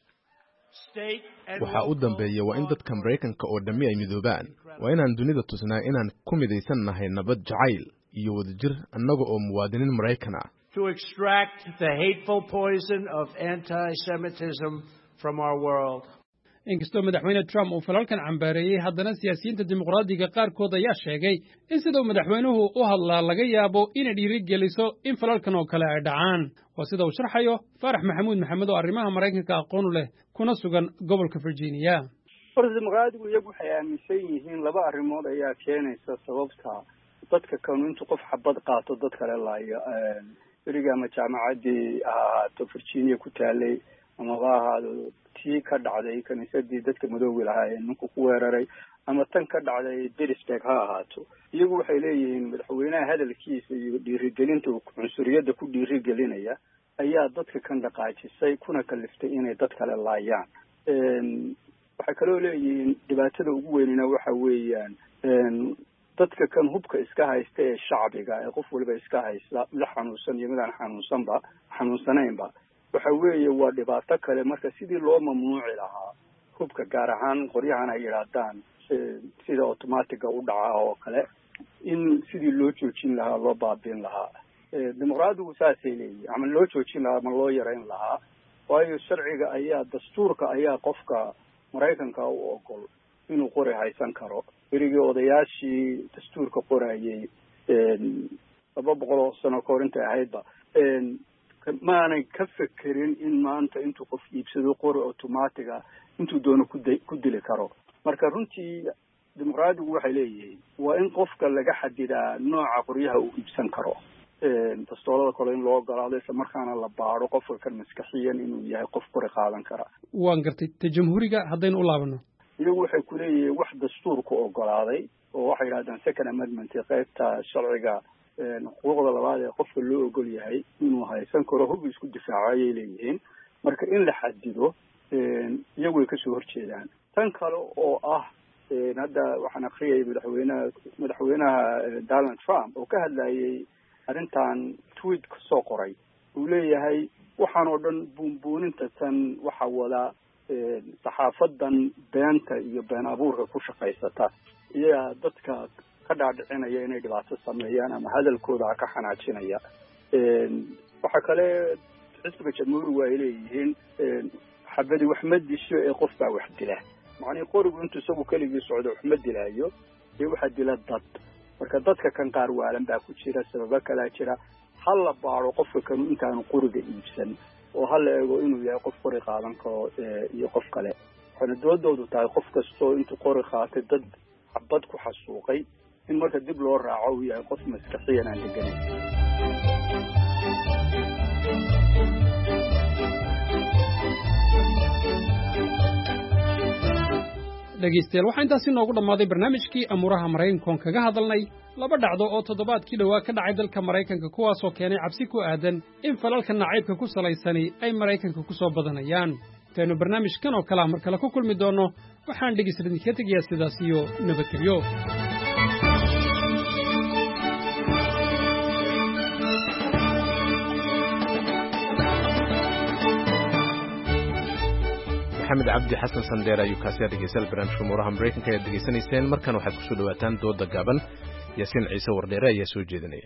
waxa u dambeeya waa in dadka Mareykanka oo dhammi ay midoobaan waa inaan dunida tusnaa inaan ku midaysan nahay nabad jacayl iyo wadajir annaga oo muwaadiniin Mareykan ah. To extract the hateful poison of anti-Semitism from our world. inkastoo madaxweyne Trump uu falalkan cambaareeyay haddana siyaasiyiinta dimuqraadiga qaarkood ayaa sheegay in sidoo madaxweynuhu u hadlaa laga yaabo inay dhiirigeliso in falalkan oo kale ay dhacaan waa sida uu sharxayo Faarax Maxamuud Maxamed oo arrimaha Mareykanka aqoon u leh kuna sugan gobolka Virginia. horta dimuqraadigu iyagu waxay aaminsan yihiin laba arrimood ayaa keenaysa sababta dadka kanu intuu qof xabad qaato dad kale laayo beriga ama jaamacaddii ahaato Virginia ku taalay amaba ahaado tii ka dhacday kaniisadii dadka madowga lahaa ee ninku ku weeraray ama tan ka dhacday Pittsburgh ha ahaato iyagu waxay leeyihiin madaxweynaha hadalkiisa iyo dhiirigelinta uu cunsuriyadda ku dhiirigelinaya ayaa dadka kan dhaqaajisay kuna kaliftay inay dad kale laayaan. waxay kaloo leeyihiin dhibaatada ugu weynina waxa weeyaan dadka kan hubka iska haysta ee shacbiga ee qof waliba iska haysta mid xanuunsan iyo mid aan xanuunsanba xanuunsanaynba waxa weeye waa dhibaato kale marka sidii loo mamnuuci lahaa hubka gaar ahaan qoryahan ay yidhaahdaan sida automatiga u dhaca oo kale in sidii loo joojin lahaa loo baabiin lahaa. dimuqraadigu saasay leeyihin ama loo joojin lahaa ama loo yarayn lahaa waayo sharciga ayaa dastuurka ayaa qofka Mareykanka u ogol inuu qori haysan karo. berigii odayaashii dastuurka qorayay laba boqol oo sano ka hor intay ahaydba maanay ka fekerin in maanta intuu qof iibsado qori automatiga intuu doono ku dili karo. marka runtii dimuqraadigu waxay leeyihiin waa in qofka laga xadidaa nooca qoryaha uu iibsan karo. dastoolada kale in loo ogolaado isla markaana la baaro qofka kan maskaxiyan inuu yahay qof qori qaadan kara. waan gartay ta jamhuuriga haddaynu u laabano iyagu waxay ku leeyihiin wax dastuurka ogolaaday oo waxay yidhahdaan second amendment ee qaybta sharciga xuquuqda labaad ee qofka loo ogol yahay inuu haysan karo hub isku difaaco ayay leeyihiin. marka in la xadido iyagu way kasoo horjeedaan. tan kale oo ah hadda waxaan akhriyay madaxweynaha madaxweynaha Donald Trump oo ka hadlayay arrintan tweet ka soo qoray uu leeyahay waxaan oo dhan buunbuuninta tan waxa wada saxaafadan beenta iyo been abuurka ku shaqaysata iyaga dadka ka dhaadhicinaya inay dhibaato sameeyaan ama hadalkooda ka xanaajinaya. waxa kale xisbiga jamhuuriga ay leeyihiin xabadi wax ma disho ee qof baa wax dila macnii qorigu intuu isagu keligii socdo wax ma dilaayo ee waxa dila dad. marka dadka kan qaar waalan baa ku jira sababa kala jira hal la baaro qofka kan intaanu qoriga iibsan oo hal eego inuu yahay qof qori qaadan karo iyo qof kale. waxaana doodoodu tahay qof kastoo intuu qori qaatay dad xabad ku xasuuqay in marka dib loo raaco uu yahay qof maskaxiyan aan deganayn. dhegaystayaal waxaa intaasi noogu dhammaaday barnaamijkii amuuraha Mareykanka kaga hadalnay laba dhacdo oo toddobaadkii dhowaa ka dhacay dalka Mareykanka kuwaasoo keenay cabsi ku aadan in falalka nacaybka ku salaysani ay Mareykanka ku soo badanayaan. intaynu barnaamijkan oo kale ah mar kale ku kulmi doonno waxaan dhegeysta idinkaga tegayaa sidaas iyo nabadgelyo maxamed cabdi xasan sandeer ayuu kaasi dhegeysan barnaamijka Umuuraha Mareykanka ee degeysanayseen markan waxaad ku soo dhawaataan dooda gaaban Yaasiin Ciise Wardheere ayaa soo jeedinaya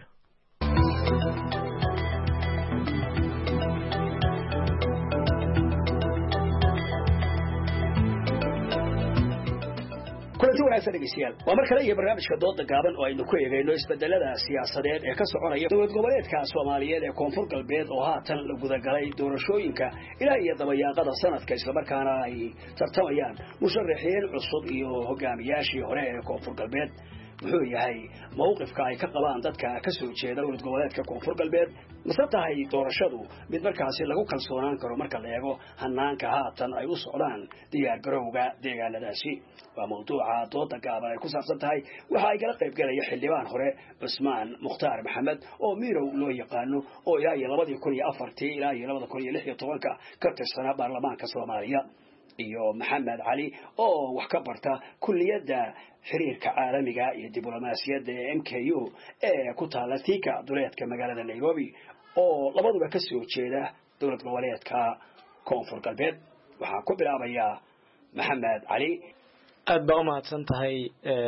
kulanti wanaagsan dhegeystayaal waa mar kale iyo barnaamijka dooda gaaban oo aynu ku eegayno isbedelada siyaasadeed ee ka soconaya dowlad goboleedka Soomaaliyeed ee Koonfur Galbeed oo haatan la gudagalay doorashooyinka ilaa iyo dabayaaqada sanadka isla markaana ay tartamayaan musharaxiin cusub iyo hogaamiyaashii hore ee Koonfur Galbeed wuxuu yahay mowqifka ay ka qabaan dadka ka soo jeeda dowlad goboleedka Koonfur Galbeed mase tahay doorashadu mid markaasi lagu kalsoonaan karo marka la eego hanaanka haatan ay u socdaan diyaar garowga deegaanadaasi waa mawduuca dooda gaaban ay ku saabsan tahay waxa ay kala qayb galaya xildhibaan hore Cusmaan Mukhtaar Maxamed oo miirow loo yaqaano oo ilaa iyo laba kun iyo afar ilaa iyo laba kun iyo lix iyo toban ka tirsanaa baarlamaanka Soomaaliya iyo Maxamed Cali oo wax ka barta kulliyadda xiriirka caalamiga iyo diblomaasiyadda ee M K U ee ku taala Thika duleedka magaalada Nairobi oo labaduba ka soo jeeda dowlad goboleedka Koonfur Galbeed waxaan ku bilaabayaa Maxamed Cali aad baa u mahadsan tahay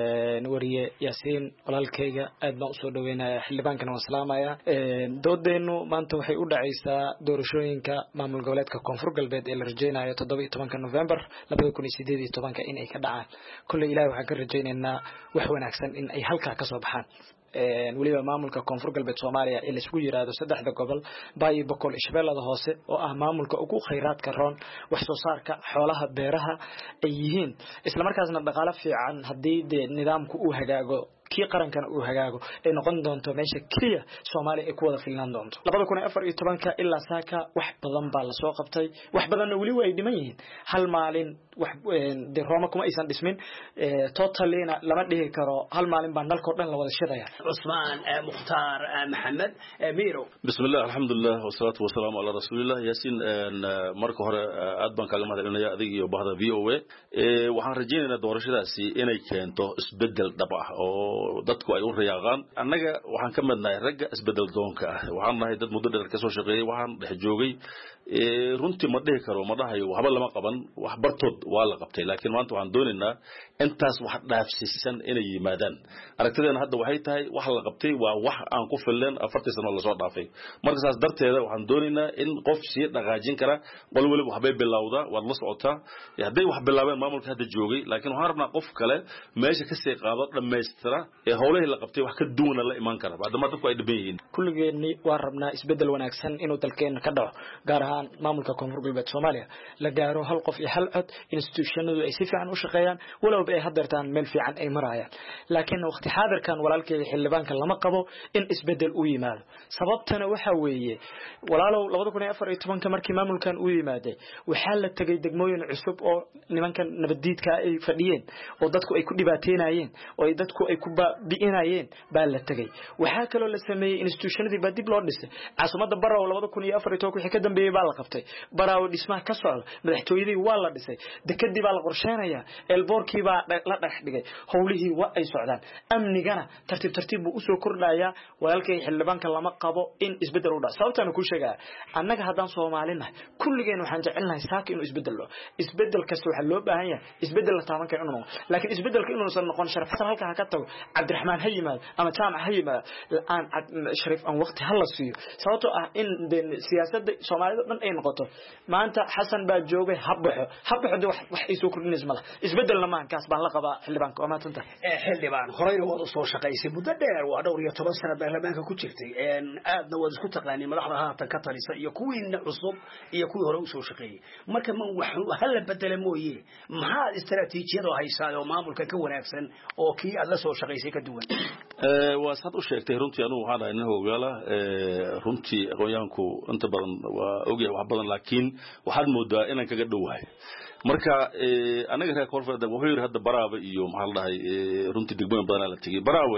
wariye Yaasiin walaalkayga aad baan u soo dhaweynayaa xildhibaankana waan salaamayaa doodeenu maanta waxay u dhacaysaa doorashooyinka maamul goboleedka Koonfur Galbeed ee la rajeynayo toddoba iyo tobanka November laba kun iyo siddeed iyo toban in ay ka dhacaan kulli ilaahay waxaan ka rajeynaynaa wax wanaagsan in ay halka ka soo baxaan waliba maamulka Koonfur Galbeed Soomaaliya ee la isku yiraahdo saddexda gobol Baay Boqol Shabeellada Hoose oo ah maamulka ugu kheyraadka roon wax soo saarka xoolaha beeraha ay yihiin isla markaasna dhaqaale fiican hadii nidaamku uu hagaago kii qarankan uu hagaago ay noqon doonto meesha kaliya Soomaaliya ay ku wada filnaan doonto laba kun iyo afar iyo toban ilaa saaka wax badan baa la soo qabtay wax badan wali way dhiman yihiin hal maalin wax de Roma kuma aysan dhismin totalina lama dhihi karo hal maalin baan dalka dhan la wada shidaya Cusmaan Mukhtaar Maxamed Miiro bismillah alxamdulillah wassalatu wassalamu ala rasuulillah Yaasiin marka hore aad baan kaaga mahadcelinayaa adiga iyo bahda V O A waxaan rajeynaynaa doorashadaasi inay keento isbedel dhab ah oo dadku ay u riyaaqaan annaga waxaan ka midnahay ragga isbedel doonka ah waxaan nahay dad muddo dheer ka soo shaqeeyay waxaan dhex joogay ee runtii ma dhihi karo ma dhahayo waxba lama qaban wax bartood waa la qabtay laakiin maanta waxaan doonaynaa intaas wax dhaafsiisan inay yimaadaan aragtideena hadda waxay tahay wax la qabtay waa wax aan ku filan afartii sano la soo dhaafay marka saas darteeda waxaan doonaynaa in qof si dhaqaajin kara qol waliba waxbay bilowda wad la socotaa haday wax bilaabeen maamulka hadda joogay laakiin waxaan rabnaa qof kale meesha ka sii qaado dhameystira ee howlaha la qabtay wax ka duwan la iman kara baadama dadku ay dhiban yihiin kulligeeni waa rabnaa isbedel wanaagsan inuu dalkeena ka dhaco gaar ahaan maamulka Koonfur Galbeed Soomaaliya la gaaro hal qof iyo hal cod institutionadu ay si fiican u shaqeeyaan walowba ay hadartaan meel fiican ay marayaan laakiin waqti xaadirkan walaalkay xildhibaanka lama qabo in isbedel u yimaado sababtana waxa weeye walaalow laba kun iyo afar iyo toban markii maamulkan uu yimaaday waxa la tagay degmooyin cusub oo nimankan nabadiidka ay fadhiyeen oo dadku ay ku dhibaateynayeen oo ay dadku ay ku biinayeen baa la tagay waxa kale oo la sameeyay institutionadii baa dib loo dhisay caasimada Barrow laba kun iyo afar iyo toban wixii ka dambeeyay baa la qabtay Barrow dhismaha ka socda madaxtooyadii waa la dhisay dekadii baa la qorsheenaya elboorkii baa la dhax dhigay howlihii waa ay socdaan amnigana tartiib tartiib buu u soo kordhaya walaalkay xildhibaanka lama qabo in isbedel u dhaco sababtana ku sheegaa annaga haddaan Soomaalinahay kulligeen waxaan jecelnahay saaka inuu isbedel loo isbedel kasta waxa loo baahan yahay isbedel la taaban karo inuu laakiin isbedelka inuu san noqon sharaf xasan halka ka tago Cabdiraxmaan ha yimaado ama Jaamac ha yimaado aan sharif aan waqti hal la siiyo sababtoo ah in siyaasadda Soomaalida dhan ay noqoto maanta Xasan baa joogay habbaxo habbaxo wax wax ay soo kordhinayso malaha isbedel lama kaas baan la qabaa xildhibaanka oo maanta ee xildhibaan horeyna wada soo shaqaysay muddo dheer waa dhowr iyo toban sano baarlamaanka ku jirtay een aadna wada isku taqaanay madaxda haatan ka talisa iyo kuwiina cusub iyo kuwii hore u soo shaqeeyay marka ma wax hal la bedel mooyee maxaa istaraatiijiyada haysaa oo maamulka ka wanaagsan oo kii aad la soo shaqaysay ka duwan ee waa sad u sheegtay runtii anu waxaan ahay inaga ogaala ee runtii aqoonyahanku inta badan waa ogyahay wax badan laakiin waxaad moodaa inaan kaga dhowahay marka anaga reer koonfurta wuxuu yiri hadda Baraawe iyo maxaa la dhahay runtii degmooyin badan la tagay Baraawe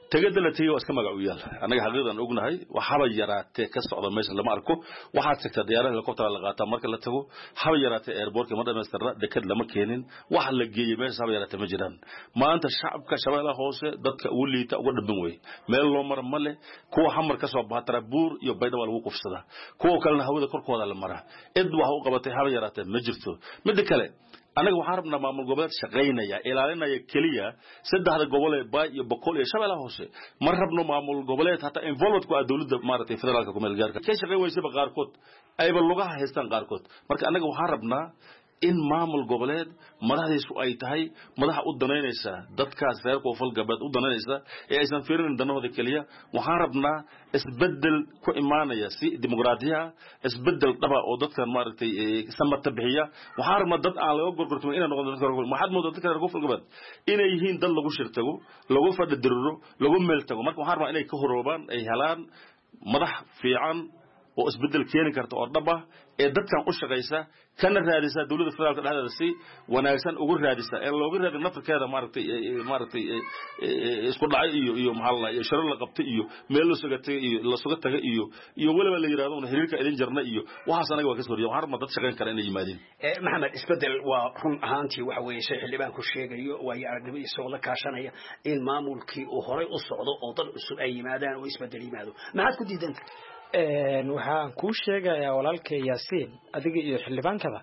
tagada la tagay waa iska magac u yaal anaga xaqiiqdan ognahay waxaba yaraatee ka socda meesha lama arko waxaad tagtaa diyaaradaha helicopter la qaataa marka la tago haba yaraatee airportka ma dhamaystirna dekad lama keenin wax la geeyay meesha haba yaraatee ma jiraan maanta shacabka shabeellaha hoose dadka ugu liita uga dhaban way meel loo mar ma leh kuwa xamar ka soo baatara buur iyo baydhabo lagu qufsada kuwa kalena hawada korkooda la maraa cid wax u qabatay haba yaraatee ma jirto mid kale anaga waxaan rabnaa maamul goboleed shaqaynaya ilaalinaya kaliya saddexda gobol ee Baay iyo Boqol iyo Shabeellaha Hoose ma rabno maamul goboleed hata involved ku ah dawladda maartay federaalka ku meel gaarka ka shaqay waysa qaarkood ayba lugaha haystaan qaarkood marka anaga waxaan rabnaa in maamul goboleed madaxdiisu ay tahay madax u danaynaysa dadkaas reer koonfur galbeed u danaynaysa ee aysan fiirin danahooda kaliya waxaan rabnaa isbedel ku imaanaya si dimuqraadiya isbedel dhaba oo dadkan maaragtay samata bixiya waxaan rabnaa dad aan laga gorgortamo inay noqdaan dadka maxad moodo dadka reer koonfur galbeed inay yihiin dad lagu shirtago lagu fadhidirro lagu meel tago marka waxaan rabaa inay ka horoobaan ay helaan madax fiican oo isbedel keeni karta oo dhab ah ee dadkan u shaqeysa kana raadisa dawladda federaalka dhexdeeda si wanaagsan ugu raadisa ee looga raadin nafirkeeda maaragtay maaragtay isku dhacay iyo iyo maxaa la sharo la qabtay iyo meel la suga tagay iyo la suga tagay iyo iyo waliba la yiraahdo in xiriirka idin jarna iyo waxaas anaga waa ka soo waxaan rabnaa dad shaqeyn kara inay yimaadeen ee maxamed isbedel waa run ahaantii waxa weeye shay xildhibaan ku sheegayo waa aragnimo isoo la kaashanaya in maamulkii uu horay u socdo oo dad cusub ay yimaadaan oo isbedel yimaado maxaad ku diidan een waxaan ku sheegayaa walaalkay Yaasiin adiga iyo xildhibaankaba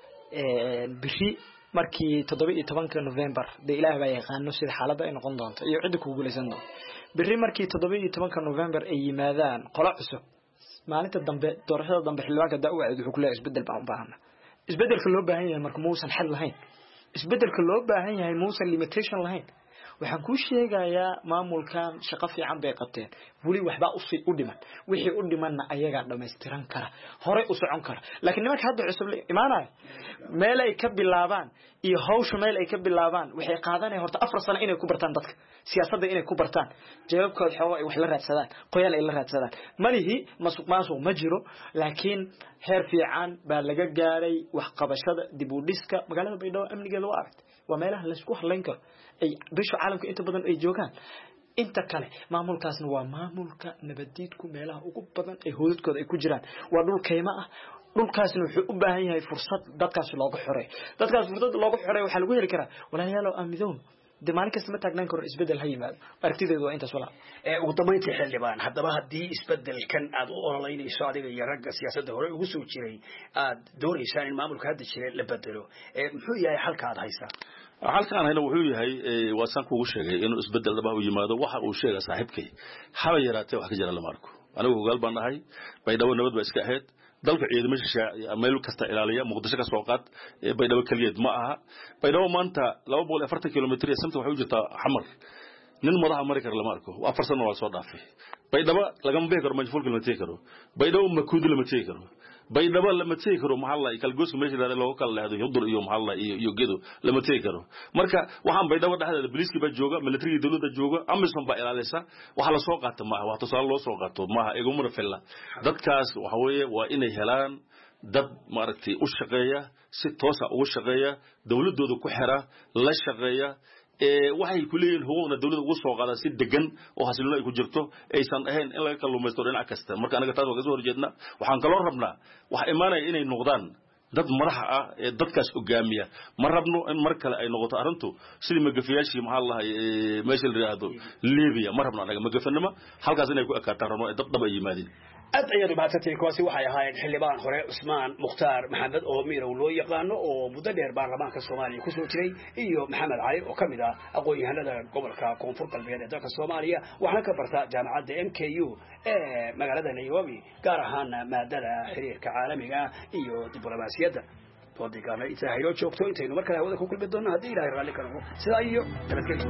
een bixi markii toddoba iyo tobanka November de Ilaahay baa yaqaano sida xaaladda ay noqon doonto iyo cid ku guuleysan doonto bixi markii toddoba iyo tobanka November ay yimaadaan qolo cusub maalinta dambe doorashada dambe xildhibaanka da'wada wuxuu ku leeyahay isbedel baan u baahanaa isbedelka loo baahan yahay marka muusan xal lahayn isbedelka loo baahan yahay muusan limitation lahayn waxaan ku sheegayaa maamulkan shaqo fiican bay qabteen wali waxba u dhiman wixii u dhimanna ayaga dhameystiran kara hore u socon kara laakiin nimanka hadda cusub imaanay meel ay ka bilaabaan iyo hawsha meel ay ka bilaabaan waxay qaadanayaan horta afar sano inay ku bartaan dadka siyaasadda inay ku bartaan jawaabkooda xawa ay wax la raadsadaan qoyal ay la raadsadaan malihi masuq maasuq ma jiro laakiin heer fiican baa laga gaaray wax qabashada dib u dhiska magaalada Baydhabo amnigeeda waa aragtay waa meelaha la isku halayn karo ay bisho caalamka inta badan ay joogaan inta kale maamulkaasna waa maamulka nabadiidku meelaha ugu badan ee hoodadkooda ay ku jiraan waa dhul kayma ah dhulkaasna wuxuu u baahan yahay fursad dadkaas looga xoreeyo dadkaas fursad looga xoreeyo waxa lagu heli karaa walaalayaal amidoon de maalin kasta ma taagnaan karo isbedel ha yimaado aragtideedu waa intaas walaa ee ugu dambeyntii xildhibaan haddaba haddii isbedelkan aad u ololeynayso adiga iyo ragga siyaasadda hore ugu soo jiray aad doonaysaan in maamulka hadda jiray la bedelo ee muxuu yahay halka aad haysaa halkaan hayna wuxuu yahay waasan kuugu sheegay inuu isbedel dhaba u yimaado waxa uu sheegay saaxiibkay haba yaraatee wax ka jira lama arko anigu hogaal baan nahay Baydhabo nabad ba iska ahayd dalka ciidamada shacab meel kasta ilaaliya Muqdisho ka soo qaad Baydhabo kaliyeed ma aha Baydhabo maanta laba boqol iyo afartan kiiloomitir samta waxay u jirtaa xamar nin madaxa mari kara lama arko afar sano waa soo dhaafay Baydhabo laga mbeey karo majfuul kala tii karo Baydhabo ma kuud lama tii karo Baydhabo lama tii karo maxalla kal goos meesha la loo kala leedo yudur iyo maxalla iyo iyo gedo lama tii karo marka waxaan Baydhabo dhaxdeeda booliiska ba jooga military dawladda jooga amisom ba ilaalisa waxa la soo qaato ma waxa soo loo soo qaato ma igu mar filla dadkaas waxa weeye waa inay helaan dad maaragtay u shaqeeya si toos ah ugu shaqeeya dawladooda ku xira la shaqeeya ee waxay ku leeyihiin huquuqna dawladda ugu soo qaada si degan oo xasiloon ay ku jirto aysan ahayn in laga kalluumaysto dhinac kasta marka anaga taas waa soo horjeedna waxaan kaloo rabnaa wax imaanaya inay noqdaan dad madax ah ee dadkaas hogaamiya ma rabno in mar kale ay noqoto arintu sidii magafiyaashii maxaa la lahayd meesha la yiraahdo Liibiya ma rabno anaga magafanima halkaas inay ku ekaataan rabno dad dhab ay yimaadeen aad ayadu baatay kuwaasi waxay ahaayeen xildhibaan hore Usmaan Mukhtaar Maxamed oo miirow loo yaqaano oo muddo dheer baarlamaanka Soomaaliya ku soo jiray iyo Maxamed Cali oo kamid ah aqoon-yahanada gobolka Koonfur Galbeed ee dalka Soomaaliya waxaana ka barta jaamacadda M K U ee magaalada Nairobi gaar ahaan maadada xiriirka caalamiga iyo diblomaasiyadda toodigaana Israa'iil oo joogto intaynu markale hawada ku kulmi doonno haddii Ilaahay raalli ka noqdo sidaa iyo nabadgelyo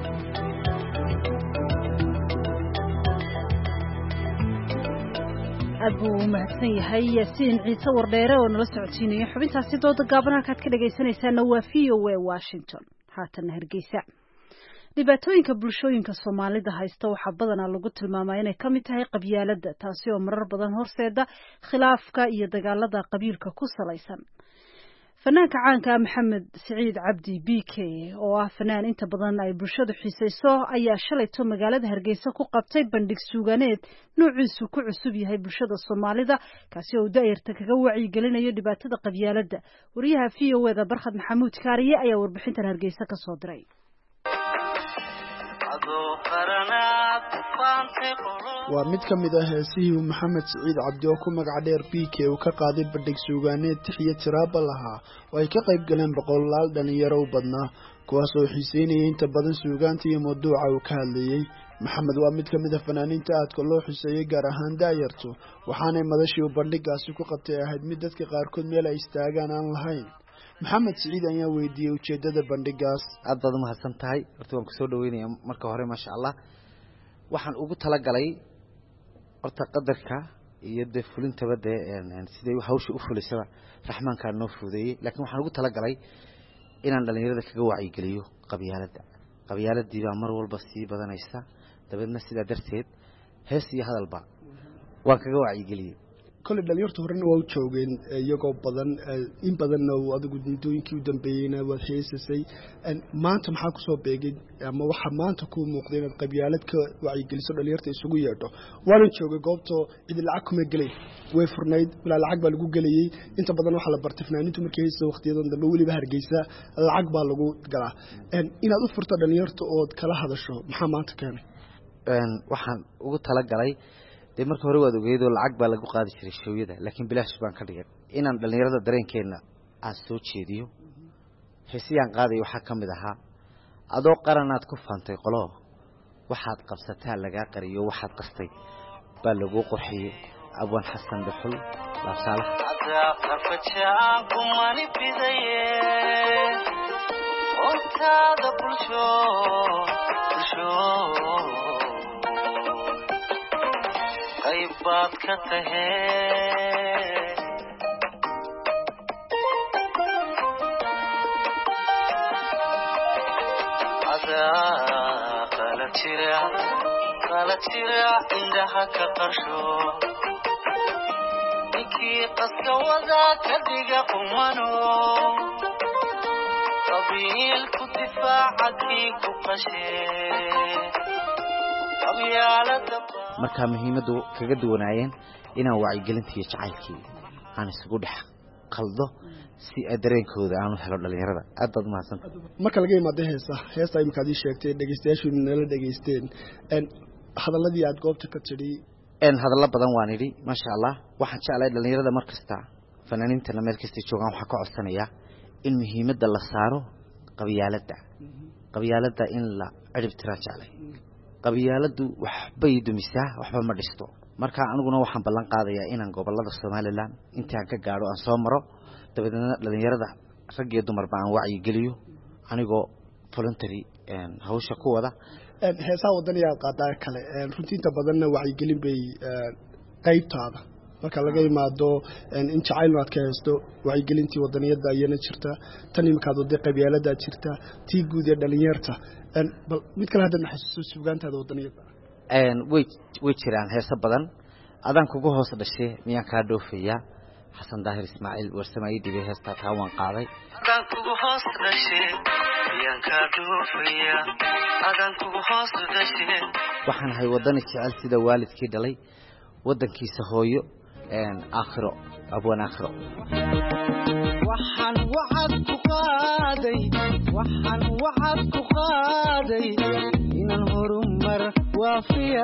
abu mahadsan yahay Yaasiin Ciise Wardheere oo nala socodsiinaya xubintaasi dooda gaaban halkaad ka dhageysanaysaana waa V O A Washington haatan Hargeysa dhibaatooyinka bulshooyinka Soomaalida haysta waxa badanaa lagu tilmaamaa inay ka mid tahay qabyaaladda taasi oo marar badan horseeda khilaafka iyo dagaalada qabiilka ku salaysan fanaanka caanka maxamed siciid cabdi b k oo ah fanaan inta badan ay bulshadu xiisayso ayaa shalayto magaalada hargeysa ku qabtay bandhig suuganeed noociisu ku cusub yahay bulshada soomaalida kaasi oo daayirta kaga wacyigelinayo dhibaatada qabyaaladda wariyaha v o e da barkhad maxamuud kaariye ayaa warbixintan hargeysa ka soo diray waa mid ka mid ah heesihii uu maxamed siciid cabdi oo ku magac dheer b k uu ka qaaday bandhig suugaaneed tixiyo tiraaba lahaa oo ay ka qayb galeen boqolaal dhalinyaro u badnaa kuwaas oo xiiseynayay inta badan suugaanta iyo mawduuca uu ka hadlayey maxamed waa mid ka mid ah fanaaniinta aadka loo xiseeyey gaar ahaan daayartu waxaanay madashii uu bandhigaasi ku qabtay ahayd mid dadka qaarkood meel ay istaagaan aan lahayn maxamed siciid ayaa weydiiyey ujeedada bandhigaas. aad baad umahadsan tahay horta waan kusoo dhaweynaya marka hore maasha allah waxaan ugu talagalay horta qadarka iyo dee fulintaba dee siday hawsha u fulisaba raxmaankaa noo fuudeeyey laakiin waxaan ugu talagalay inaan dhalinyarada kaga wacyigeliyo qabyaaladda qabyaaladii baa mar walba sii badanaysa dabeedna sidaa darteed hees iyo hadalba waan kaga wacyigeliyey. kole dhalinyartu horena waa u joogeen iyagoo badan in badanna adigu dintooyinkii u dambeeyeyna waad heesasay maanta maxaa kusoo beegay ama waxaa maanta kuu muuqday inaad qabyaalad ka wacyigeliso dhalinyarta isugu yeedho waanan joogay goobtoo cidi lacag kuma gelay way furnayd ilaa lacag baa lagu gelayey inta badan waxaa la bartay fanaaniintu markay heesa waqtiyadan dambe weliba hargeysa lacag baa lagu galaa inaad u furto dhalinyarta ood kala hadasho maxaa maanta keenay. waxaan ugu talagalay dee marka hore waad ogeyd oo lacag baa lagu qaadi jiray shooyada laakiin bilaash baan ka dhigay inaan dhalinyarada dareenkeena aan soo jeediyo heesiyaan qaaday waxaa ka mid ahaa adoo qaranaad ku faantay qolo waxaad qabsataa lagaa qariyo waxaad qastay baa lagu qurxiyey abwaan xasan dhuxul laabsaalax baad ka tahay adaa qala jira qala jira indhaha ka qarsho ninkii qaska wada ka dhiga qumano qabiil ku difaacadkii ku qashee qabyaalada markaa muhiimaddu kaga duwanaayeen inaan wacyigelinta iyo jacaylkii aan isugu dhex qaldo si dareenkooda aan u helo dhalinyarada. aad baad umahadsanta. marka laga imaado heesa heesta imika aad ii sheegtay dhegeystayaashu nala dhegeysteen hadaladii aad goobta ka tidhi hadallo badan waan idhi maasha allah waxaan jeclay dhalinyarada mar kasta fanaaniintana meel kastay joogaan waxaan ka codsanayaa in muhiimadda la saaro qabyaaladda qabyaaladda in la cirib tiraa jeclay qabyaaladu waxbay dumisaa waxba ma dhisto marka aniguna waxaan ballan qaadayaa inaan gobolada Soomaaliland intaan ka gaaro aan soo maro dabadeedna dhalinyarada rag iyo dumarba aan wacyi geliyo anigoo voluntary een hawsha ku wada een heesaa wadaniga qaadaa kale een runtii inta badanna wacyi gelin bay qaybtaada marka laga imaado in jacayl maad ka haysto wacyi gelintii wadaniyada ayana jirta tan imikaad wada qabyaalada jirta tii guud ee dhalinyarta een bal mid kale hadda xasuuso suugaantaada wadaniyada een way way jiraan heesa badan adan kugu hoos dhashay miyaan ka dhoofaya xasan daahir ismaaciil warsamay dibay heesta taawan qaaday adan kugu hoos dhashay miyaan ka dhoofaya adan kugu hoos dhashay waxaan hay wadani jecel sida waalidkii dhalay wadankiisa hooyo een aakhiro abwan aakhiro waxaan wacad ku qaaday waxaan wacad ku qaaday inaan horumar waafiya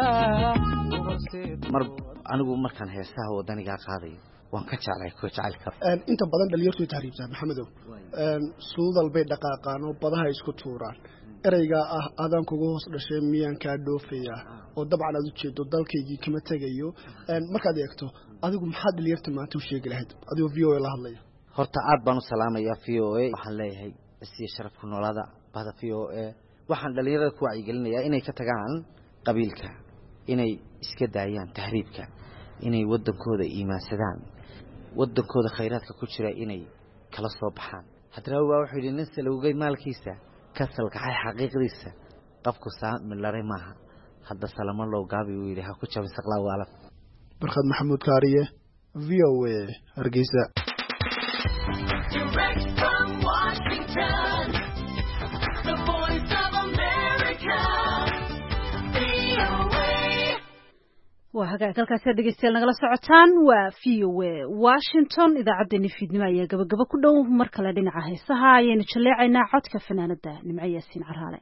mar anigu markaan heesaha wadaniga qaaday waan ka jeclay ku jacaylka een inta badan dhalinyartu tahriibta maxamedow een suudal bay dhaqaaqaan oo badaha isku tuuraan erayga ah adan kugu hoos dhashay miyaan ka dhoofaya oo dabcan aad u jeedo dalkaygii kama tagayo een markaad eegto adigu maxaad dhalinyarta maanta u sheegi lahayd adigu V O A la hadlaya horta aad baan u salaamayaa V O A waxaan leeyahay si sharaf ku noolada bada V O A waxaan dhalinyarada ku wacyi gelinayaa inay ka tagaan qabiilka inay iska daayaan tahriibka inay wadankooda iimaansadaan wadankooda khayraadka ku jira inay kala soo baxaan haddana waa wuxuu yidhi nin salowgay maalkiisa kasalka xaqiiqdiisa qofku saamilare maaha hadda salama loo gaabi uu yidhi ha ku jabin saqlaa waala barkhad maxamuud kaariye V O A Hargeysa Direct from Washington, the voice of America, V O A. waa hagaag halkaasi dhegeystayaal nagala socotaan waa V O A Washington idaacaddeenii fiidnimo ayaa gabagabo ku dhow mar kale dhinaca heesaha ayaynu jaleecaynaa codka fanaanada Nimco Yaasiin Carraale.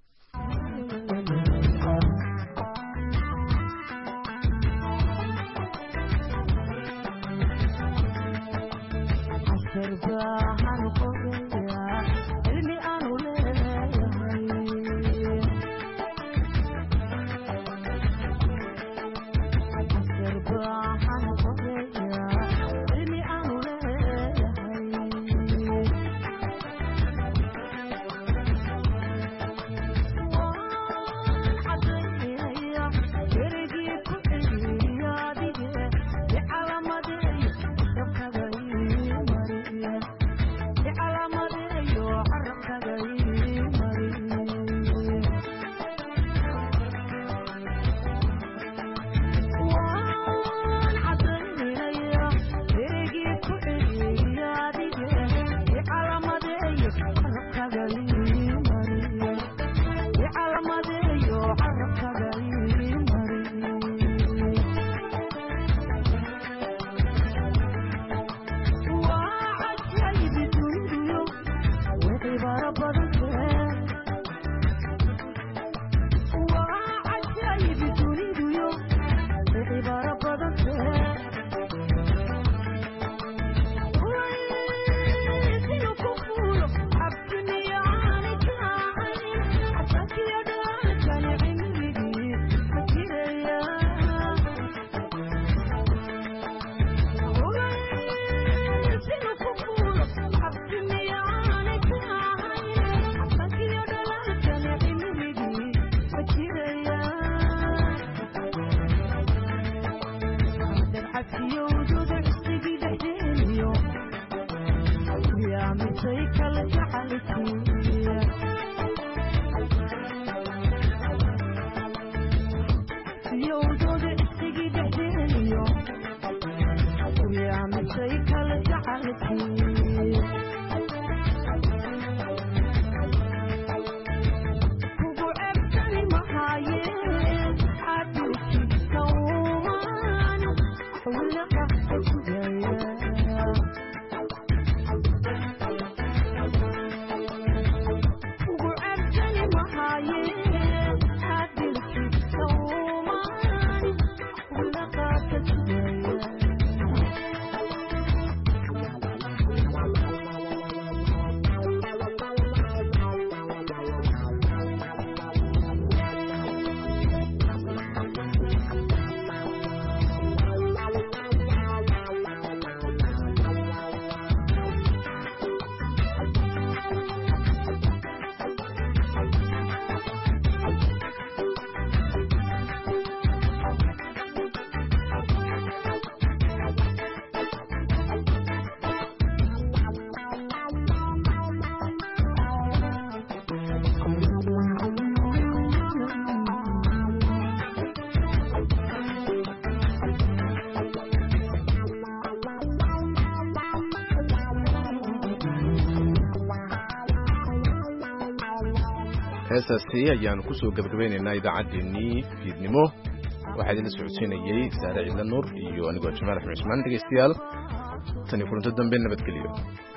heestaasi ayaanu ku soo gabagabaynaynaa idaacaddeenii fiidnimo waxaa idinla socodsiinayey saare ciidla nuur iyo anigoo jamaal axmed cusmaan dhegeystayaal tan iyo kulanto dambe nabadgelyo